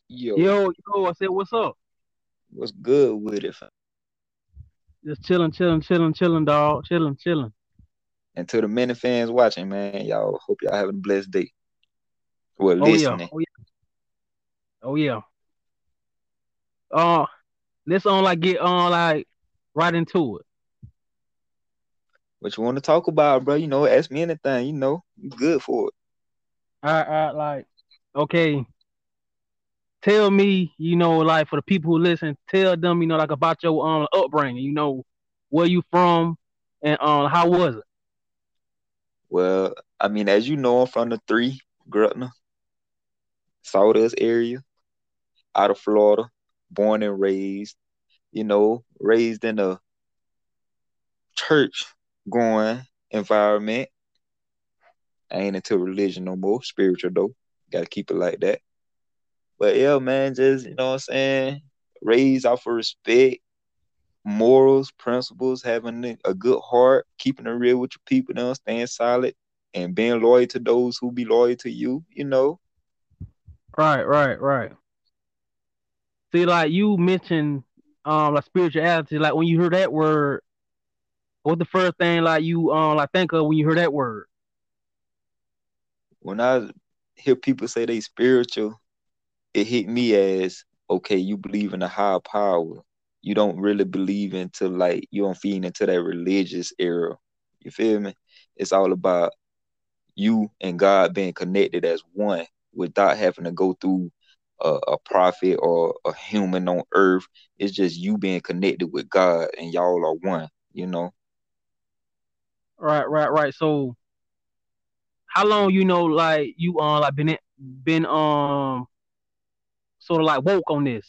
Yo, Yo, I said, what's up? what's good with it, fam? Just chilling, dog. Chilling. And to the many fans watching, man, y'all hope y'all having a blessed day. Well, Oh yeah, listening. oh yeah, oh yeah. Uh, let's get on right into it. What you want to talk about, bro? Ask me anything. You good for it. Like, okay. Tell me, like for the people who listen, tell them, like about your upbringing. Where you from, and how was it? Well, I mean, as you know, I'm from the three, Grutner, Sawdust area, out of Florida, born and raised. Raised in a church going environment. I ain't into religion no more, spiritual though. Gotta keep it like that. But yeah, man, just what I'm saying, raised off of respect, morals, principles, having a good heart, keeping it real with your people, staying solid, and being loyal to those who be loyal to you. Right. See, like you mentioned, like spirituality. Like when you hear that word, what's the first thing like you like think of when you hear that word? When I hear people say they spiritual, it hit me as, okay, you believe in a higher power. You don't really believe into, like, you don't feed into that religious era. You feel me? It's all about you and God being connected as one without having to go through a prophet or a human on earth. It's just you being connected with God and y'all are one. Right. So how long like you like been sort of like woke on this?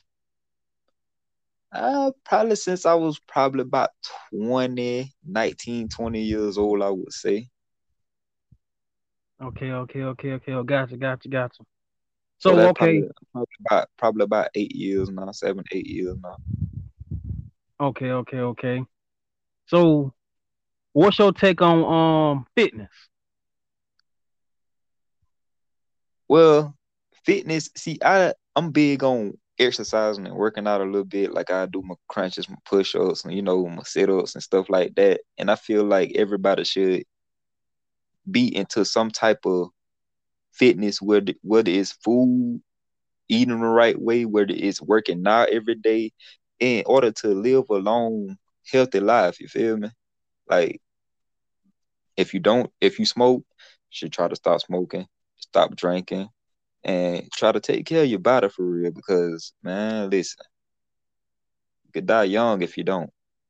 Probably since I was probably about 20, 19, 20 years old, I would say. Okay. Oh, gotcha. So So that's okay, probably about 8 years now, 7, 8 years now. okay. So what's your take on fitness? Well, fitness, see, I'm big on exercising and working out a little bit. Like I do my crunches, my push-ups, and my sit-ups and stuff like that. And I feel like everybody should be into some type of fitness, whether it's food, eating the right way, whether it's working out every day, in order to live a long, healthy life. You feel me? Like if you smoke, you should try to stop smoking, stop drinking, and try to take care of your body for real. Because man, listen, you could die young if you don't.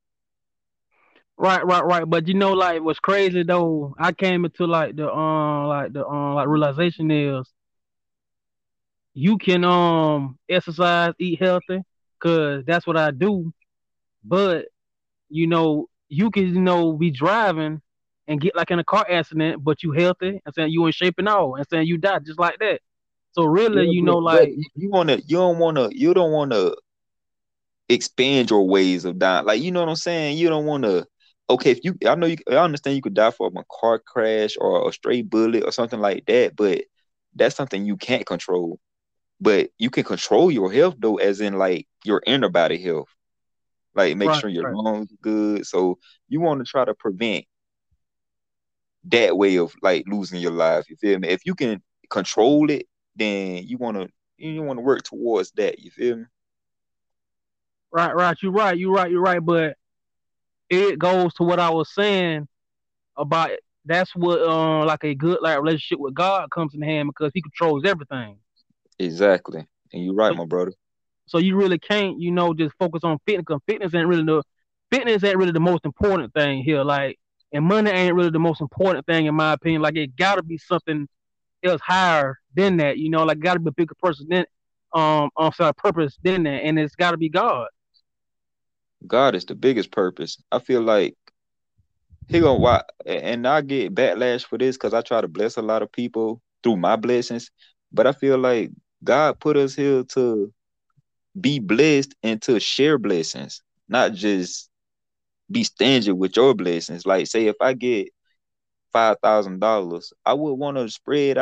Right. But like what's crazy though, I came into like realization is you can exercise, eat healthy, cause that's what I do. But you can be driving and get like in a car accident, but you healthy and saying you in shape and all, and saying you die just like that. So really, Yeah, but like you don't wanna expand your ways of dying. Like, you know what I'm saying? You don't wanna. Okay, if you, I understand you could die from a car crash or a stray bullet or something like that, but that's something you can't control. But you can control your health though, as in like your inner body health. Like make right, sure your right, lungs are good. So you want to try to prevent that way of like losing your life. You feel me? If you can control it, then you wanna work towards that. You feel me? right. You're right. But it goes to what I was saying about that's what like a good like relationship with God comes in hand because He controls everything. Exactly. And you're right, So my brother. so you really can't just focus on fitness because fitness ain't really the most important thing here. Like and money ain't really the most important thing in my opinion. Like it gotta be something else higher than that. Like gotta be a bigger person than sorry, purpose than that, and it's gotta be God. God is the biggest purpose. I feel like he gonna why, and I get backlash for this because I try to bless a lot of people through my blessings, but I feel like God put us here to be blessed and to share blessings, not just be stingy with your blessings. Like, say if I get $5,000, I would want to spread out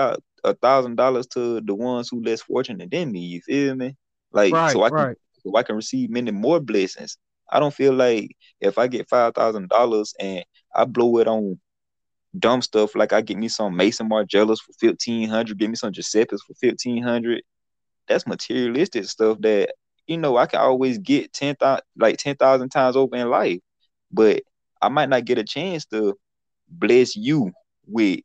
$1,000 to the ones who less fortunate than me. You feel me? Like Right, right, so I can receive many more blessings. I don't feel like if I get $5,000 and I blow it on dumb stuff, like I get me some Mason Margellas for 1,500, get me some Giuseppe's for 1,500. That's materialistic stuff that I can always get 10,000 times over in life, but I might not get a chance to bless you with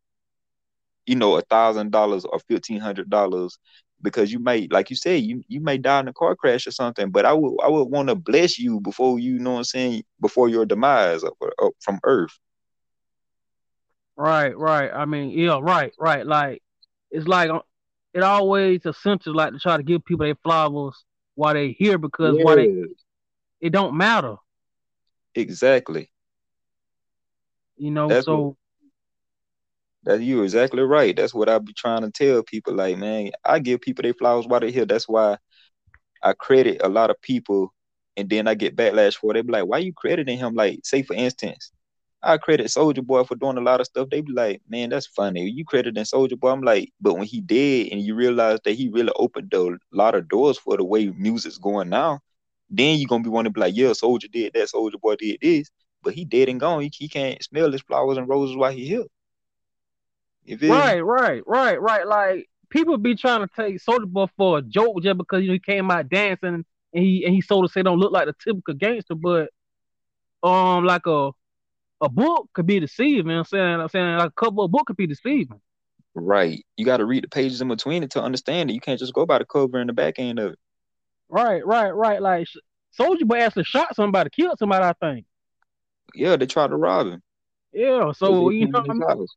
$1,000 or $1,500 because you might, like you said, you may die in a car crash or something. But I would want to bless you before you know what I'm saying before your demise up from Earth. right, right. I mean, yeah, right, right. Like it's like it always essential like to try to give people their flowers while they here because why they Yeah, it don't matter, exactly. you know. That's what So that you're exactly right. That's what I be trying to tell people. Like, man, I give people their flowers while they're here. That's why I credit a lot of people, and then I get backlash for it. They be like, "Why you crediting him?" Like, say for instance, I credit Soldier Boy for doing a lot of stuff. They be like, "Man, that's funny. You crediting Soldier Boy?" I'm like, but when he did, and you realize that he really opened a lot of doors for the way music's going now, then you gonna be wanting to be like, "Yeah, Soldier did that. Soldier Boy did this." But he dead and gone. He can't smell his flowers and roses while he here. You feel me? right, right, right, right. Like people be trying to take Soldier Boy for a joke just because he came out dancing and he sort of say don't look like the typical gangster, but like a book could be deceiving. I'm saying like a couple of book could be deceiving. Right. You got to read the pages in between it to understand it. You can't just go by the cover and the back end of it. Right, right, right. Like Soldier Boy actually shot somebody, killed somebody. I think. Yeah, they tried to rob him. Yeah. They So you came know in what I his mean. house.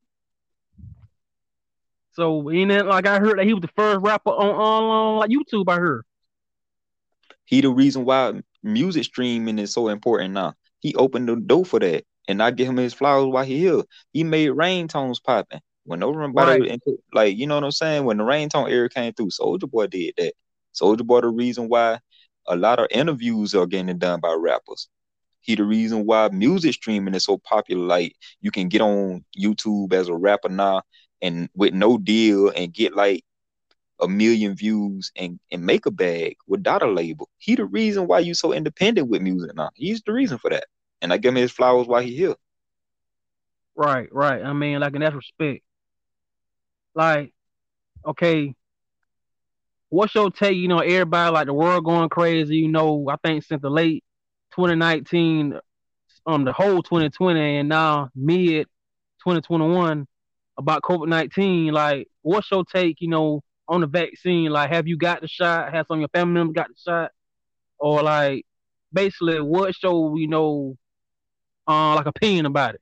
So and then like I heard that he was the first rapper on like YouTube. I heard. He the reason why music streaming is so important now. He opened the door for that, and I give him his flowers while he here. He made ringtones popping. When Right, nobody, like you know what I'm saying. When the ringtone era came through, Soldier Boy did that. Soldier Boy the reason why a lot of interviews are getting done by rappers. He the reason why music streaming is so popular. Like you can get on YouTube as a rapper now and with no deal and get like 1 million views and make a bag without a label. He the reason why you so independent with music now. He's the reason for that. And I give him his flowers while he here. right, right. I mean, like in that respect, like okay, what's your take? You know, everybody like the world going crazy. You know, I think since the late 2019, the whole 2020, and now mid 2021 about COVID-19. Like, what's your take? You know, on the vaccine? Like, have you got the shot? Have some of your family members got the shot? Or like, basically, what's your like opinion about it?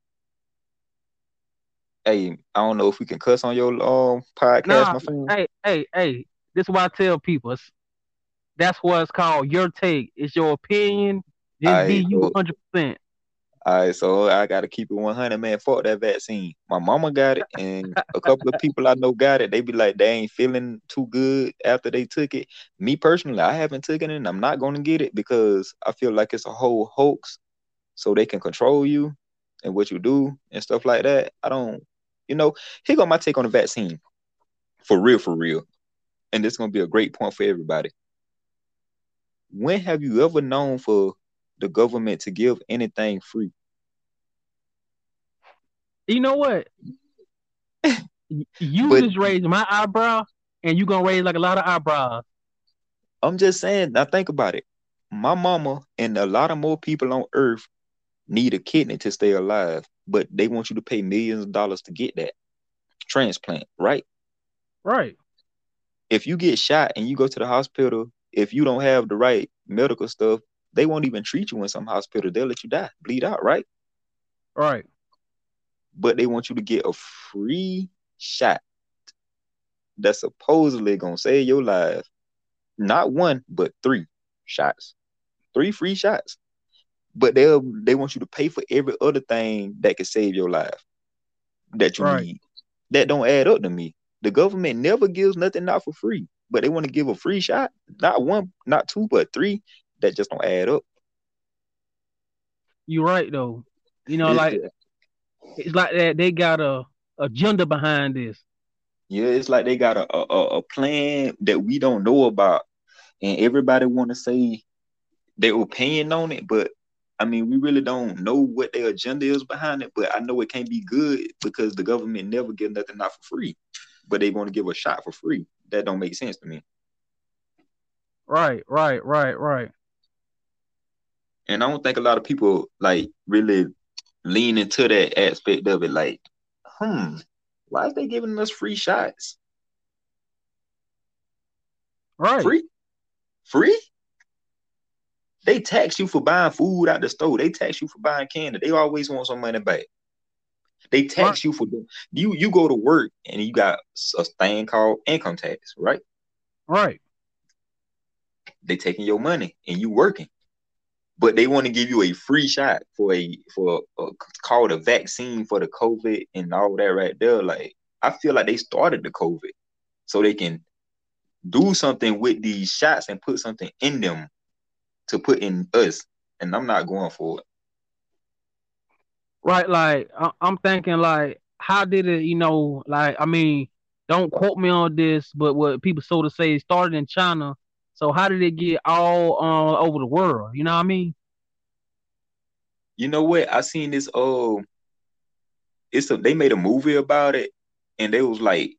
Hey, I don't know if we can cuss on your podcast, Nah, my friend. hey, hey, hey. This is what I tell people. That's what it's called. Your take. It's your opinion. Just be Alright, you so 100%. I gotta keep it 100, man. Fuck that vaccine. My mama got it, and a couple of people I know got it. They be like, they ain't feeling too good after they took it. Me personally, I haven't taken it, and I'm not gonna get it because I feel like it's a whole hoax, so they can control you and what you do and stuff like that. I don't, you know. Here go my take on the vaccine, for real. And this is gonna be a great point for everybody. When have you ever known for the government to give anything free? You know what? You But just raised my eyebrow, and you gonna raise like a lot of eyebrows. I'm just saying, now think about it. My mama and a lot of more people on earth need a kidney to stay alive, but they want you to pay millions of dollars to get that transplant, right? Right, If you get shot and you go to the hospital, if you don't have the right medical stuff, they won't even treat you in some hospital. They'll let you die, bleed out, right? right. But they want you to get a free shot that's supposedly gonna save your life. Not one, but three shots. Three free shots. But they want you to pay for every other thing that can save your life that you Right. need. That don't add up to me. The government never gives nothing out for free, but they want to give a free shot. Not one, not two, but three. That just don't add up. You're right though. Like it's like that they got a agenda behind this. Yeah, it's like they got a plan that we don't know about, and everybody want to say their opinion on it, but I mean, we really don't know what their agenda is behind it. But I know it can't be good because the government never give nothing out for free, but they want to give a shot for free. That don't make sense to me. Right, right, right, right. And I don't think a lot of people like really lean into that aspect of it. Like, hmm, why is they giving us free shots? Right, Free, free? They tax you for buying food out the store. They tax you for buying candy. They always want some money back. They right, tax you for you go to work and you got a thing called income tax, right? right. They taking your money and you working, but they want to give you a free shot for called a vaccine for the COVID and all that right there. Like I feel like they started the COVID so they can do something with these shots and put something in them to put in us, and I'm not going for it. Right, like I'm thinking, like, how did it? Like, I mean, don't quote me on this, but what people sort of say it started in China. So how did it get all over the world? You know what I mean? You know what? I seen this. They made a movie about it, and they was like,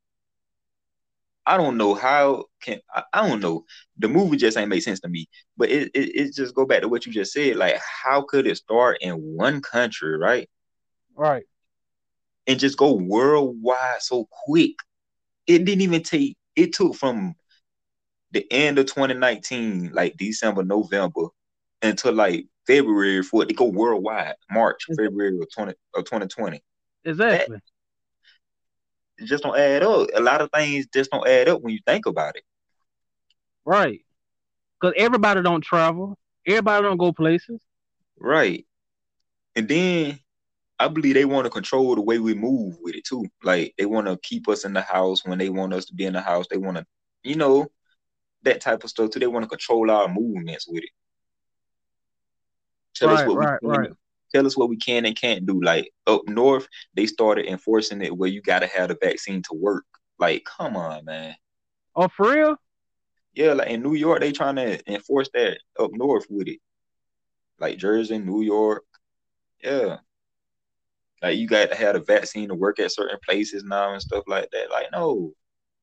I don't know how can I don't know. The movie just ain't make sense to me. But it just go back to what you just said. Like, how could it start in one country, right? Right, And just go worldwide so quick? It didn't even take it took from the end of 2019, like December, November, until like February for it to go worldwide. March, Ex- February of 2020. That exactly. just don't add up. A lot of things just don't add up when you think about it. Right, because everybody don't travel. Everybody don't go places. Right. And then I believe they want to control the way we move with it too. Like they want to keep us in the house when they want us to be in the house. They want to, you know, that type of stuff too. They want to control our movements with it. Tell us Right, what we right, can right. tell us what we can and can't do. Like up north, they started enforcing it where you gotta have the vaccine to work. Like, come on, man. Oh, for real? Yeah, like in New York, they trying to enforce that up north with it. Like Jersey, New York. Yeah. Like you got to have the vaccine to work at certain places now and stuff like that. Like, no.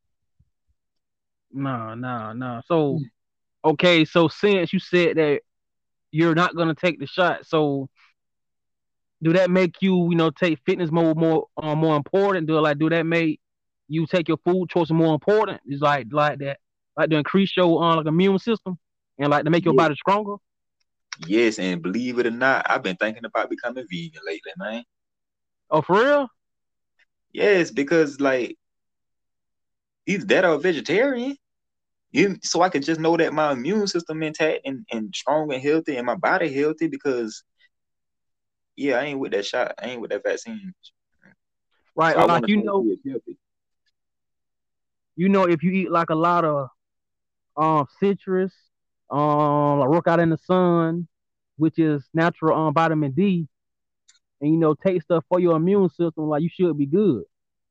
No, no, no. So okay, so since you said that you're not gonna take the shot, so do that make you, take fitness more important? Do that make you take your food choices more important? It's like that, like to increase your like immune system and like to make your Yeah. body stronger. Yes, and believe it or not, I've been thinking about becoming vegan lately, man. Oh, for real? Yes, because like either that or a vegetarian. So I could just know that my immune system intact and strong and healthy and my body healthy because yeah, I ain't with that shot. I ain't with that vaccine. So Right, I like want to try to do it healthy. if you eat like a lot of citrus, like work out in the sun, which is natural vitamin D, and take stuff for your immune system, like you should be good.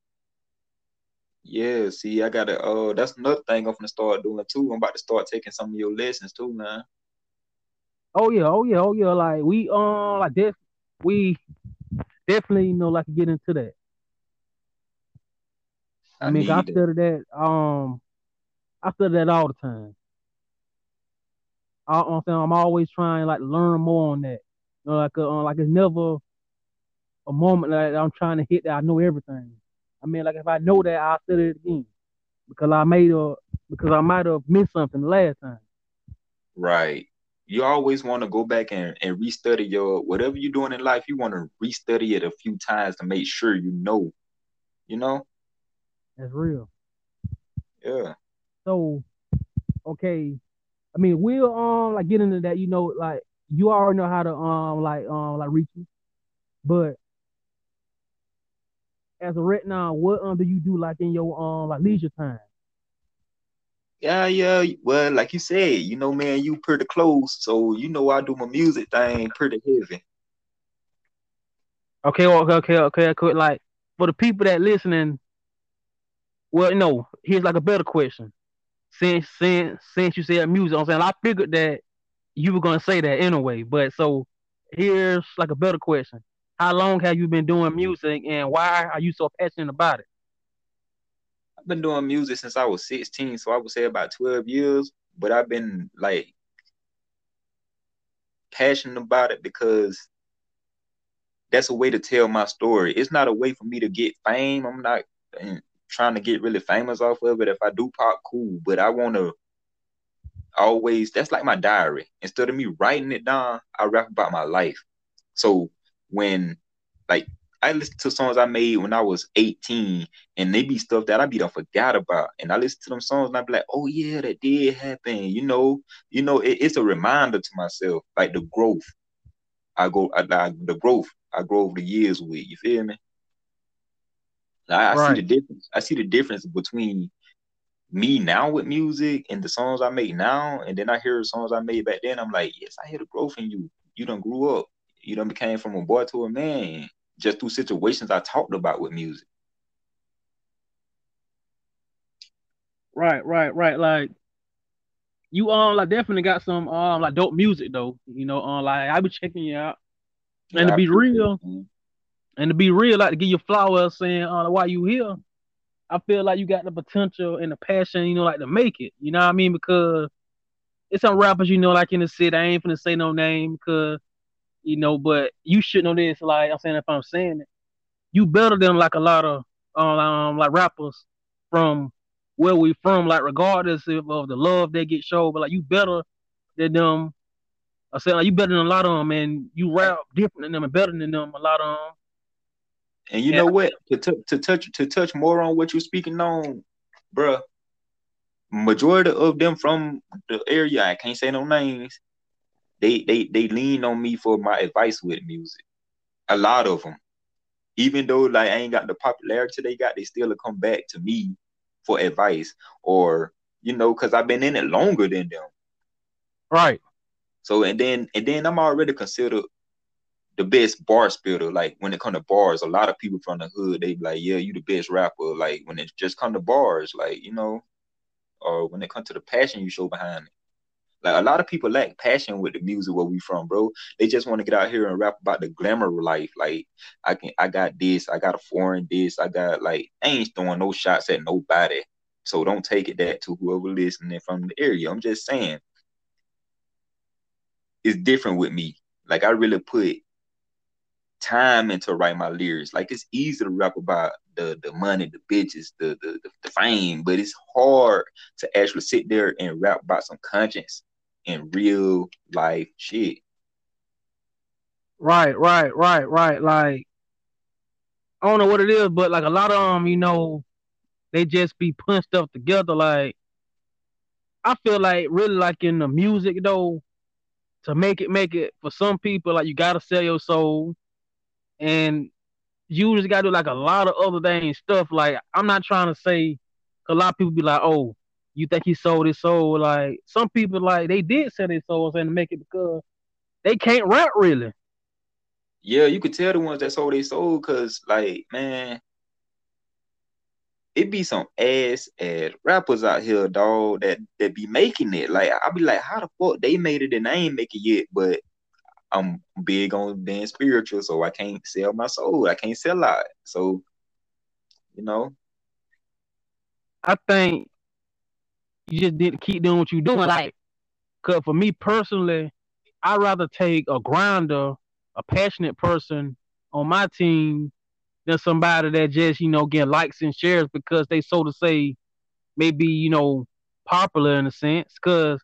Yeah, see, I gotta that's another thing I'm gonna start doing too. I'm about to start taking some of your lessons too, man. Oh yeah, oh yeah, oh yeah. Like we definitely like to get into that. I I mean, need that. I study that all the time. I'm always trying like to learn more on that. Like it's never a moment that I'm trying to hit that I know everything. I mean, like if I know that, I'll study it again because I might have missed something the last time. Right. You always want to go back and restudy your whatever you're doing in life, you want to restudy it a few times to make sure you know? That's real. Yeah. So okay, I mean we'll like get into that. Like you already know how to like reach me, but as of right now, what do you do like in your like leisure time? Yeah, yeah. Well, like you said, man, you pretty close. So I do my music thing pretty heavy. Okay, okay, okay, okay, okay. Like for the people that listening, Well, no, here's like a better question. Since you said music, I'm saying I figured that you were gonna say that anyway. But so here's like a better question. How long have you been doing music and why are you so passionate about it? I've been doing music since I was 16, so I would say about 12 years. But I've been like passionate about it because that's a way to tell my story. It's not a way for me to get fame. I'm not trying to get really famous off of it. If I do pop, cool. But I want to always, that's like my diary. Instead of me writing it down, I rap about my life. So when, like, I listen to songs I made when I was 18, and they be stuff that I be done forgot about. And I listen to them songs and I be like, oh yeah, that did happen. It's a reminder to myself, like the growth. The growth I grow over the years with. You feel me? Like, I see the Right. difference. I see the difference between me now with music and the songs I make now, and then I hear the songs I made back then. I'm like, yes, I hear the growth in you. You done grew up. You done became from a boy to a man just through situations I talked about with music. Right. Like you like definitely got some like dope music though. Like I be checking you out. And Yeah, to I be appreciate it, real, man. like to give you flowers saying why you here. I feel like you got the potential and the passion, like to make it. You know what I mean? Because it's some rappers, like in the city. I ain't finna say no name because but you should know this. Like I'm saying, if I'm saying it, you better than like a lot of like rappers from where we from. Like regardless of the love they get showed, but like you better than them. I said like you better than a lot of them, and you And, rap different than them and better than them. A lot of them. and you And know what? To touch more on what you're speaking on, bruh. Majority of them from the area, I can't say no names. They lean on me for my advice with music. A lot of them, even though like I ain't got the popularity they got, they still come back to me for advice or because I've been in it longer than them. right, So and then I'm already considered the best bar spitter. Like when it come to bars, a lot of people from the hood they be like, yeah, you the best rapper. Like when it just come to bars, like or when it come to the passion you show behind it. Like a lot of people lack passion with the music where we from, bro. They just want to get out here and rap about the glamour of life. Like I got this, I got a foreign this, I got like I ain't throwing no shots at nobody. So don't take it that to whoever listening from the area. I'm just saying it's different with me. Like I really put time into write my lyrics. Like it's easy to rap about the money, the bitches, the fame, but it's hard to actually sit there and rap about some conscience and real life shit. right. Like I don't know what it is, but like a lot of them, they just be putting stuff together. Like I feel like really like in the music though, to make it for some people, like you gotta sell your soul and you just gotta do like a lot of other things stuff. Like I'm not trying to say a lot of people be like, oh, you think he sold his soul? Like some people like they did sell their souls and make it because they can't rap really. Yeah, you could tell the ones that sold they soul because like man, it be some ass rappers out here, dog, that be making it. Like I be like, how the fuck they made it and I ain't make it yet, but I'm big on being spiritual, so I can't sell my soul. I can't sell out. So, you know, I think you just need to keep doing what you're doing. Like, cause for me personally, I'd rather take a grinder, a passionate person on my team than somebody that just, get likes and shares because they so to say maybe, popular in a sense. Cause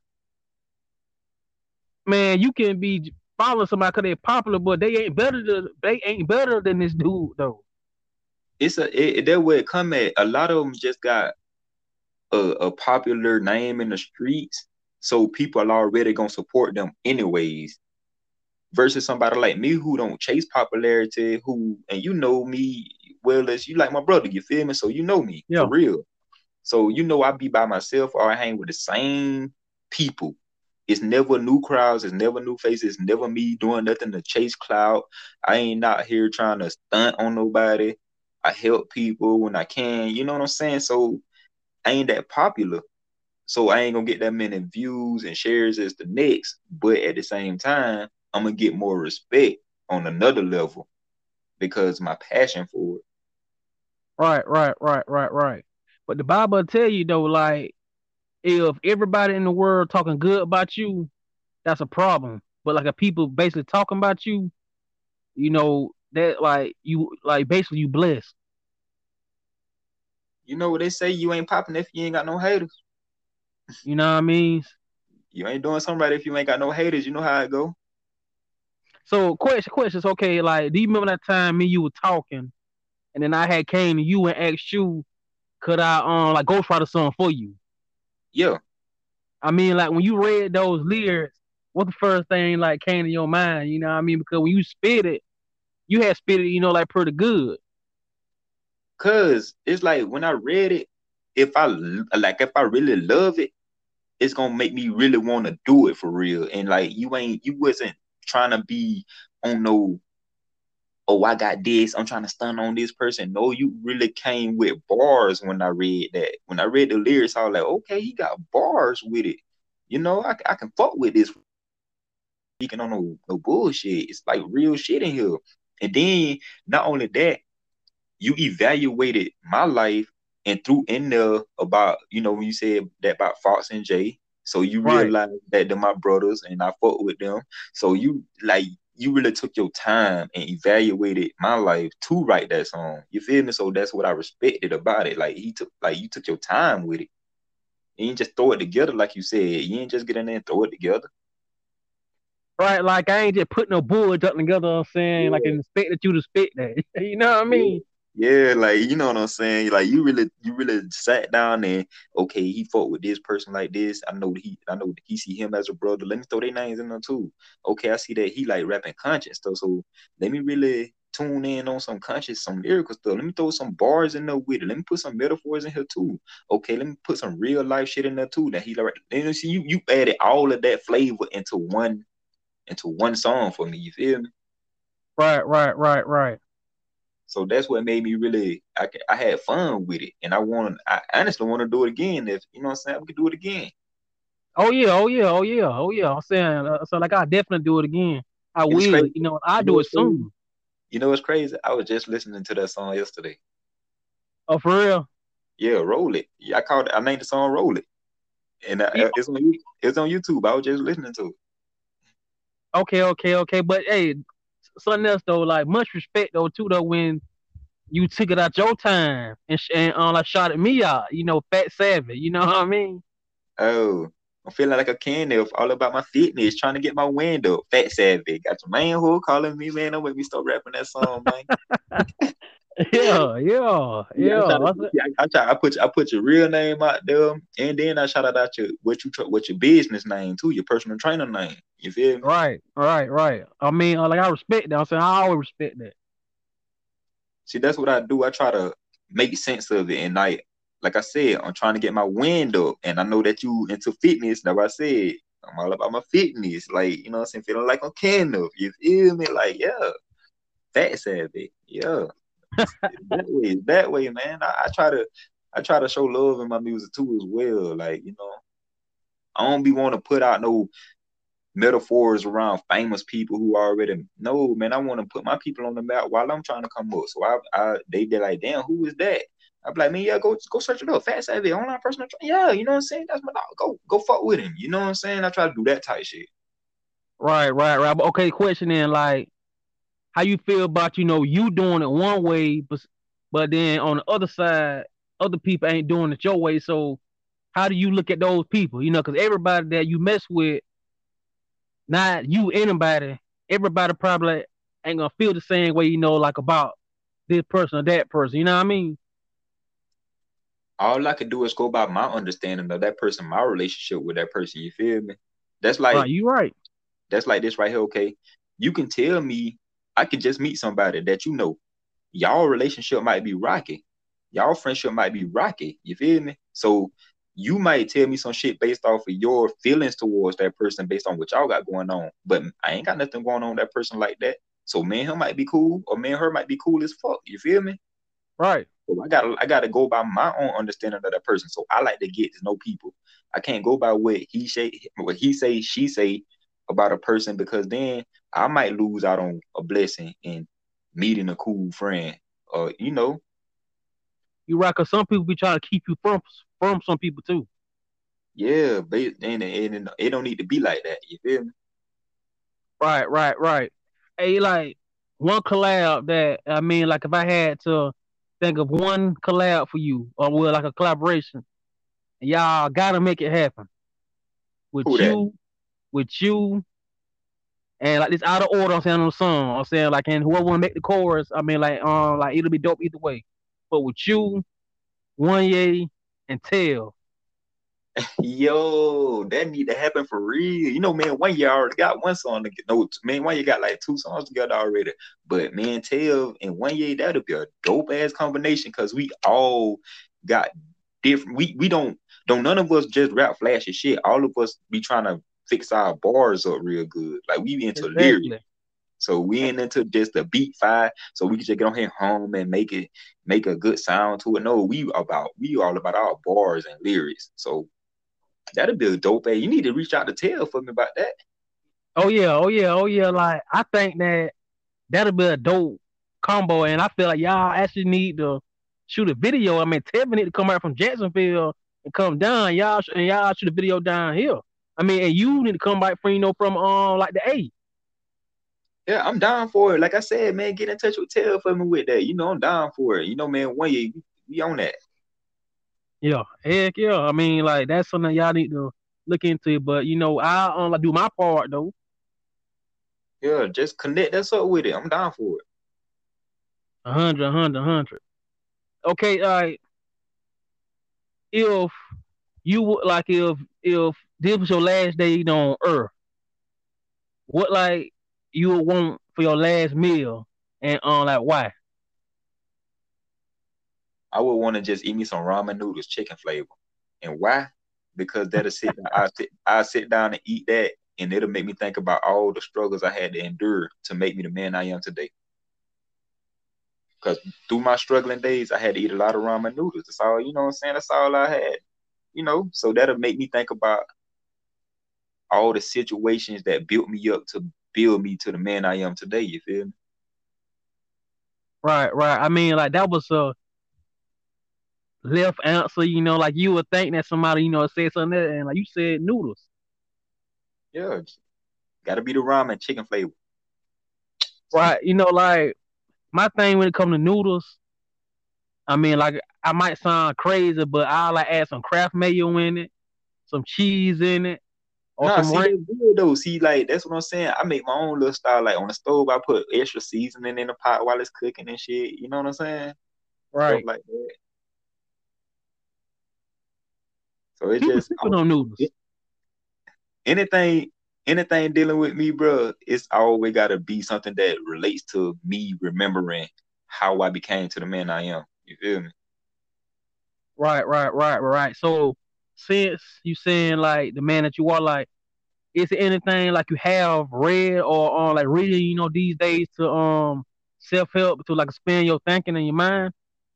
man, you can be following somebody because they're popular, but they ain't better than this dude though. that where it come at. A lot of them just got a popular name in the streets, so people are already gonna support them anyways. Versus somebody like me who don't chase popularity, who and you know me well as you like my brother, you feel me? So you know me for Yeah. real. So I be by myself or I hang with the same people. It's never new crowds, it's never new faces, it's never me doing nothing to chase clout. I ain't out here trying to stunt on nobody. I help people when I can. You know what I'm saying? So I ain't that popular. So I ain't gonna get that many views and shares as the next. But at the same time, I'm gonna get more respect on another level because my passion for it. Right, right, right, right, right. But the Bible tell you though, like if everybody in the world talking good about you, that's a problem. But like if people basically talking about you, that like you like basically you blessed. You know what they say? You ain't popping if you ain't got no haters. You know what I mean? You ain't doing something right if you ain't got no haters. You know how it go. So questions, okay, like do you remember that time me and you were talking and then I had came to you and asked you, could I like ghostwrite a song for you? Yeah, I mean, like when you read those lyrics, what the first thing like came to your mind? You know what I mean? Because when you spit it, you had spit it, like pretty good. cause it's like when I read it, if I really love it, it's gonna make me really want to do it for real. And like you wasn't trying to be on no, oh, I got this, I'm trying to stun on this person. No, you really came with bars when I read that. When I read the lyrics, I was like, okay, he got bars with it. I can fuck with this, speaking on no bullshit. It's like real shit in here. And then not only that, you evaluated my life and threw in there about, when you said that about Fox and Jay. So you Right. realize that they're my brothers and I fuck with them. So you really took your time and evaluated my life to write that song. You feel me? So that's what I respected about it. You took your time with it. You ain't just throw it together like you said. You ain't just get in there and throw it together. Right, like I ain't just putting no bullets up together. I'm saying like and expect that you to spit that. You know what I Yeah. mean? Yeah, like you know what I'm saying. Like you really sat down and okay, he fought with this person like this. I know he see him as a brother. Let me throw their names in there too. Okay, I see that he like rapping conscious stuff. So let me really tune in on some conscious, some lyrical stuff. Let me throw some bars in there with it. Let me put some metaphors in here too. Okay, let me put some real life shit in there too. That he like. And you see, you added all of that flavor into one song for me. You feel me? Right, right, right, right. So that's what made me really. I had fun with it, and I honestly want to do it again. If you know what I'm saying, we could do it again. Oh yeah, oh yeah, oh yeah, oh yeah. I'm saying so like I definitely do it again. I And it's will. crazy. I You know do what's it crazy? soon. You know what's crazy? I was just listening to that song yesterday. Oh for real? Yeah, roll it. Yeah, I named the song "Roll It," and Yeah, it's on YouTube. I was just listening to it. okay, okay, okay. But hey, something else though, like much respect though too though when you took it out your time and like shot at me out. Fat savage. You know what I mean? Oh, I'm feeling like a candy all about my fitness, trying to get my wind up. Fat Savage, got your man who calling me, man. Don't make me start rapping that song, man. Yeah, yeah, Yeah, I try to. yeah. Yeah, I put your real name out there, and then I shout out your what your business name too, your personal trainer name. You feel me? Right, right, right. I mean, like I respect that. I'm saying I always respect that. See, that's what I do. I try to make sense of it, and like I said, I'm trying to get my wind up, and I know that you into fitness. That's what I said. I'm all about my fitness, like you know what I'm saying, feeling like I'm can of. You feel me? Like yeah, fat savvy, yeah. That way, man. I try to show love in my music too as well. Like I don't be want to put out no metaphors around famous people who already know, man. I want to put my people on the map while I'm trying to come up. So they like, damn, who is that? I be like, man, yeah, go search it up. Fat Savvy, online personal trainer. Yeah, you know what I'm saying? That's my dog. Go fuck with him. You know what I'm saying? I try to do that type shit. Right, right, right. But okay, question then, like, how you feel about you doing it one way, but then on the other side, other people ain't doing it your way. So how do you look at those people? Because everybody that you mess with, not you, anybody, everybody probably ain't gonna feel the same way. Like about this person or that person. You know what I mean? All I could do is go by my understanding of that person, my relationship with that person. You feel me? That's Right, like you right. that's like this right here. Okay, you can tell me I could just meet somebody that y'all relationship might be rocky. Y'all friendship might be rocky. You feel me? So you might tell me some shit based off of your feelings towards that person based on what y'all got going on. But I ain't got nothing going on with that person like that. So me and him might be cool, or me and her might be cool as fuck. You feel me? Right. So I gotta go by my own understanding of that person. So I like to get to know people. I can't go by what he say, she say about a person, because then I might lose out on a blessing in meeting a cool friend. You know, You right, cause some people be trying to keep you from some people too. yeah, but and it don't need to be like that. You feel me? Right, right, right. Hey, like one collab that I mean, like if I had to think of one collab for you, or well, like a collaboration, y'all gotta make it happen with Who that? you, with you, and like this out of order. I'm saying on the song. I'm saying like, and whoever want to make the chorus, I mean, like it'll be dope either way. But with you, One Ye, and Tell. Yo, that need to happen for real. You know, man, 1 year already got one song to get. No, man, 1 year got like two songs together already. But man, Tev and 1 year, that'll be a dope ass combination, because we all got different. We don't none of us just rap flashy shit. All of us be trying to fix our bars up real good. Like we be into lyrics. Exactly. So we ain't into just the beat five, so we can just get on here home and make a good sound to it. No, we all about our bars and lyrics. So that'd be a dope. You need to reach out to Tell for me about that. Oh yeah, oh yeah, oh yeah. Like I think that that'll be a dope combo, and I feel like y'all actually need to shoot a video. I mean, Tevin need to come out from Jacksonville and come down. Y'all shoot a video down here. I mean, and you need to come back from from like the A. Yeah, I'm down for it. Like I said, man, get in touch with Tell for me with that. You know, I'm down for it. You know, man, 1 year, we on that. Yeah, heck yeah. I mean, like that's something y'all need to look into. But I like do my part though. Yeah, just connect us up with it. I'm down for it. 100, 100, 100. Okay, like if you would like if this was your last day on Earth, what like you would want for your last meal, and like why? I would want to just eat me some ramen noodles, chicken flavor. And why? Because that'll sit I sit down and eat that, and it'll make me think about all the struggles I had to endure to make me the man I am today. Because through my struggling days, I had to eat a lot of ramen noodles. That's all, you know what I'm saying? That's all I had. So that'll make me think about all the situations that built me up to build me to the man I am today. You feel me? Right, right. I mean, like that was a left answer. Like you would think that somebody said something that, and like you said noodles. Yeah, gotta be the ramen chicken flavor. Right. Like my thing when it comes to noodles. I mean, like I might sound crazy, but I like add some Kraft mayo in it, some cheese in it, or Nah, some see, ranch. that's good though. See, like that's what I'm saying. I make my own little style. Like on the stove, I put extra seasoning in the pot while it's cooking and shit. You know what I'm saying? Stuff Right. like that. So it's People just sleeping on noodles. anything, anything dealing with me, bro. It's always got to be something that relates to me remembering how I became to the man I am. You feel me? Right, right, right, right. So since you saying like the man that you are, like, is there anything like you have read or like reading, these days to self help to like expand your thinking and your mind?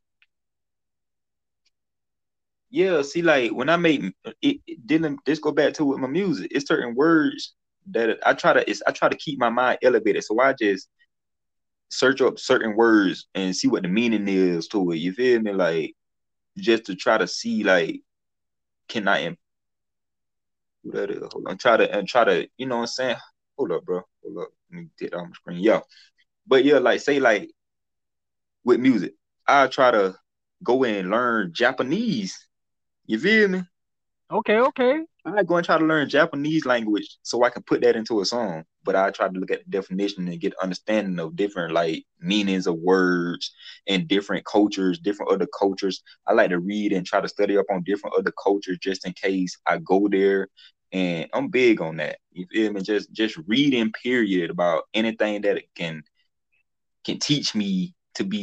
Yeah. See, like when I make dealing, this go back to with my music. It's certain words that I try to keep my mind elevated. So I just search up certain words and see what the meaning is to it. You feel me? Like just to try to see like can I who that is? Hold on. Try to you know what I'm saying? Hold up, bro. Hold up. Let me get on the screen. Yeah. But yeah, like say like with music, I try to go and learn Japanese. You feel me? Okay, okay. I go and try to learn Japanese language so I can put that into a song. But I try to look at the definition and get understanding of different like meanings of words and different cultures, different other cultures. I like to read and try to study up on different other cultures just in case I go there. And I'm big on that. You feel me? Just reading period about anything that it can teach me to be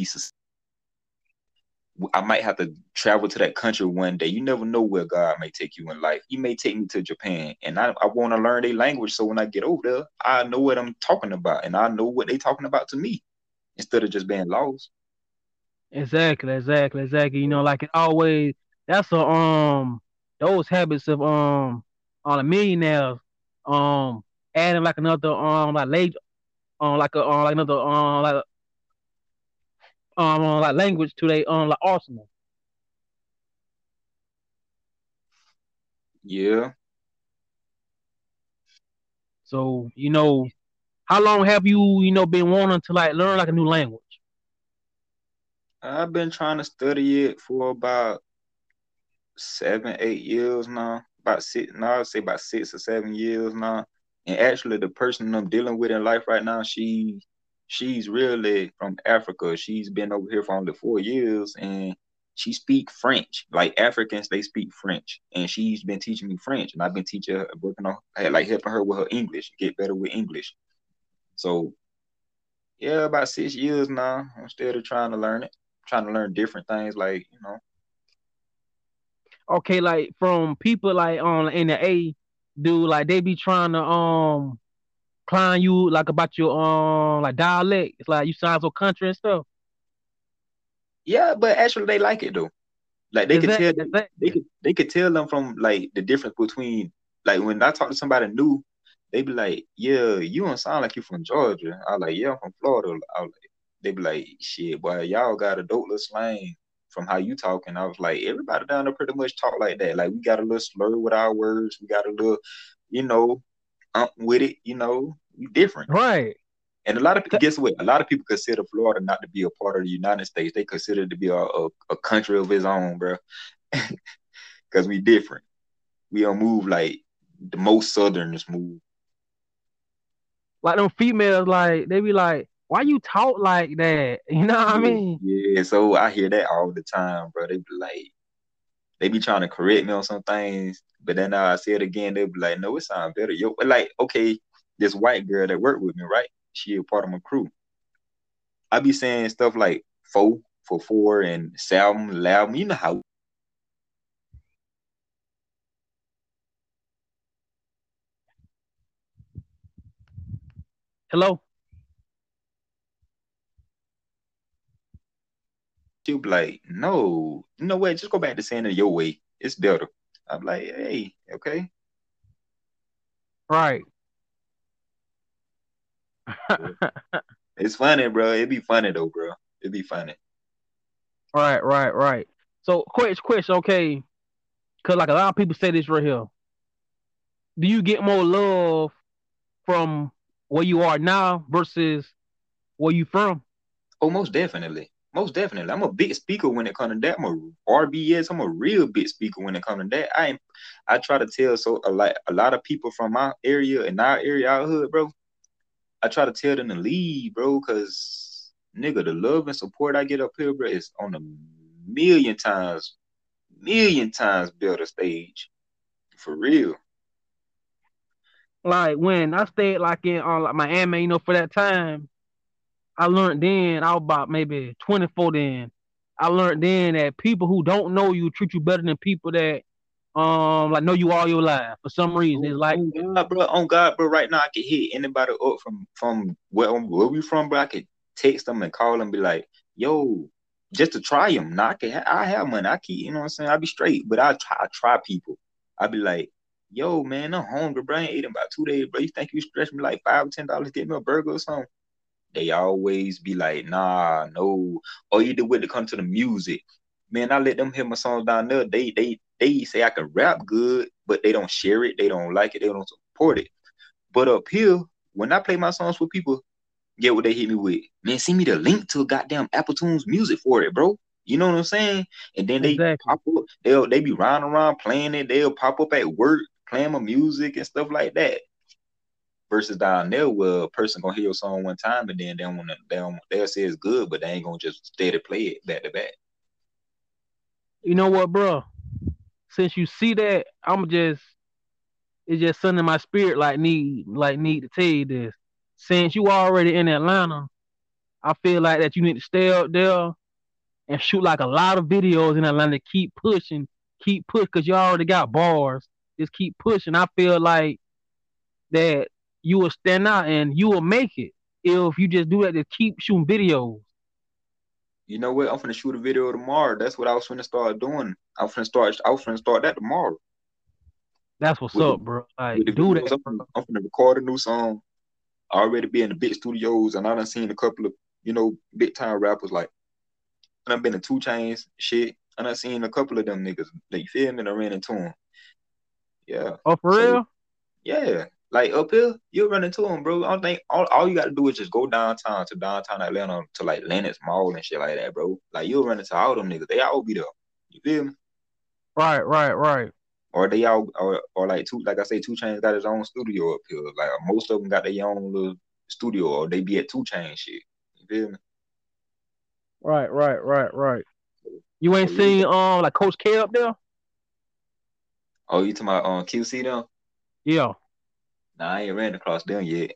I might have to travel to that country one day. You never know where God may take you in life. He may take me to Japan, and I want to learn their language. So when I get over there, I know what I'm talking about, and I know what they talking about to me instead of just being lost. Exactly. You know, like it always. That's a those habits of on the millionaires um adding like another like late like a like another like language to their like arsenal. Yeah, So you know, how long have you know been wanting to like learn like a new language? I've been trying to study it for about 7, 8 years now. About six, now I'd say about 6 or 7 years now. And actually, the person I'm dealing with in life right now, she's really from Africa. She's been over here for only 4 years, and she speak French. Like Africans, they speak French, and she's been teaching me French, and I've been teaching her, working on, like helping her with her English, get better with English. So yeah, about 6 years now. I'm still trying to learn it, trying to learn different things, like Okay, like from people like on in the A, do like they be trying to clown you like about your like dialect. It's like you sound so country and stuff. yeah, but actually they like it though. Like they could tell Exactly. they could tell them from like the difference between, like when I talk to somebody new, they be like, "Yeah, you don't sound like you from Georgia." I was like, "Yeah, I'm from Florida." I was like, they be like, "Shit, boy, y'all got a dope little slang from how you talk." And I was like, "Everybody down there pretty much talk like that. Like we got a little slur with our words. We got a little, you know, with it. We different." Right. And guess what? A lot of people consider Florida not to be a part of the United States. They consider it to be a country of its own, bro. Because we different. We don't move like the most Southerners move. Like them females, like they be like, "Why you talk like that?" You know what I Yeah, mean? yeah. So I hear that all the time, bro. They be like, they be trying to correct me on some things, but then I say it again, they be like, "No, it sounds better." Yo, like, okay, this white girl that worked with me, right? She a part of my crew. I be saying stuff like "fo" for four and "salm," "loud." You know how Hello. she'll be like, "No, you know what? Just go back to saying it your way. It's better." I'm like, "Hey, okay." Right. It's funny, bro. It be funny though, bro. It be funny. Right. So, question. Okay, because like a lot of people say this right here. Do you get more love from where you are now versus where you from? Oh, most definitely. Most definitely. I'm a big speaker when it comes to that. I'm a RBS. I'm a real big speaker when it comes to that. I try to tell a lot of people from my area and our area out hood, bro. I try to tell them to leave, bro, cause nigga, the love and support I get up here, bro, is on a million times better stage. For real. Like when I stayed like in like Miami, you know, for that time, I learned then I was about maybe 24 then. I learned then that people who don't know you treat you better than people that like know you all your life for some reason. It's like On God, bro. Right now, I can hit anybody up from where we from, bro. I could text them and call them, be like, "Yo," just to try them. Now I have money. I keep, you know what I'm saying. I be straight, but I try people. I be like, "Yo, man, I'm hungry, bro. I ain't eating about 2 days, bro. You think you stretch me like $5 or $10, get me a burger or something?" They always be like, "Nah, no." Or you do with to come to the music. Man, I let them hear my songs down there. They say I can rap good, but they don't share it, they don't like it, they don't support it. But up here, when I play my songs for people, get what they hit me with. Man, send me the link to goddamn Apple Tunes music for it, bro. You know what I'm saying? And then they exactly. pop up, they be riding around playing it, they'll pop up at work, playing my music and stuff like that. Versus down there where a person gonna hear your song one time and then they'll say it's good, but they ain't gonna just steady play it back to back. You know what, bro? Since you see that, I'm just it's just something in my spirit like need to tell you this. Since you already in Atlanta, I feel like that you need to stay up there and shoot like a lot of videos in Atlanta. Keep push, because you already got bars. Just keep pushing. I feel like that you will stand out and you will make it if you just do that. Just keep shooting videos. You know what? I'm finna shoot a video tomorrow. That's what I was finna start doing. I was finna start that tomorrow That's what's with the up, bro. Like, with the do videos. that, I'm bro. finna, I'm finna record a new song. I already be in the big studios, and I done seen a couple of big time rappers like. And I've been in 2 Chainz shit. And I seen a couple of them niggas. They feel me? And I ran into them. Yeah. Oh, for So real? yeah, like up here, you'll run into them, bro. I don't think all you got to do is just go downtown Atlanta to like Lennox Mall and shit like that, bro. Like you'll run into all them niggas. They all be there. You feel me? Right, right, right. Or they all or like like I say, 2 Chainz got his own studio up here. Like most of them got their own little studio, or they be at 2 Chainz shit. You feel me? Right, right, right, right. So, You so ain't yeah. seen like Coach K up there? Oh, you talking about QC them? Yeah. Nah, I ain't ran across them yet.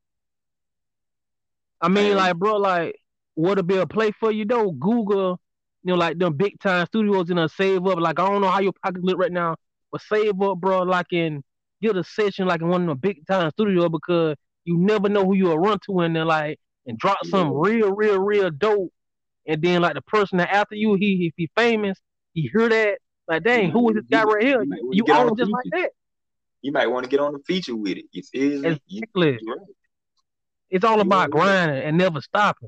I I mean, ain't. like, bro, like, what'll be a play for you though? Google, like them big time studios and save up. Like, I don't know how your pockets look right now, but save up, bro, like, and get a session like in one of the big time studios because you never know who you'll run to and then like and drop some Yeah. real dope. And then like the person that after you, if he famous, he hear that, like, He dang, might who is want this guy right here? he might want to You get on a own just like feature. that. You might want to get on the feature with it. You feel me? Exactly. You're right. It's all You about are right. grinding and never stopping.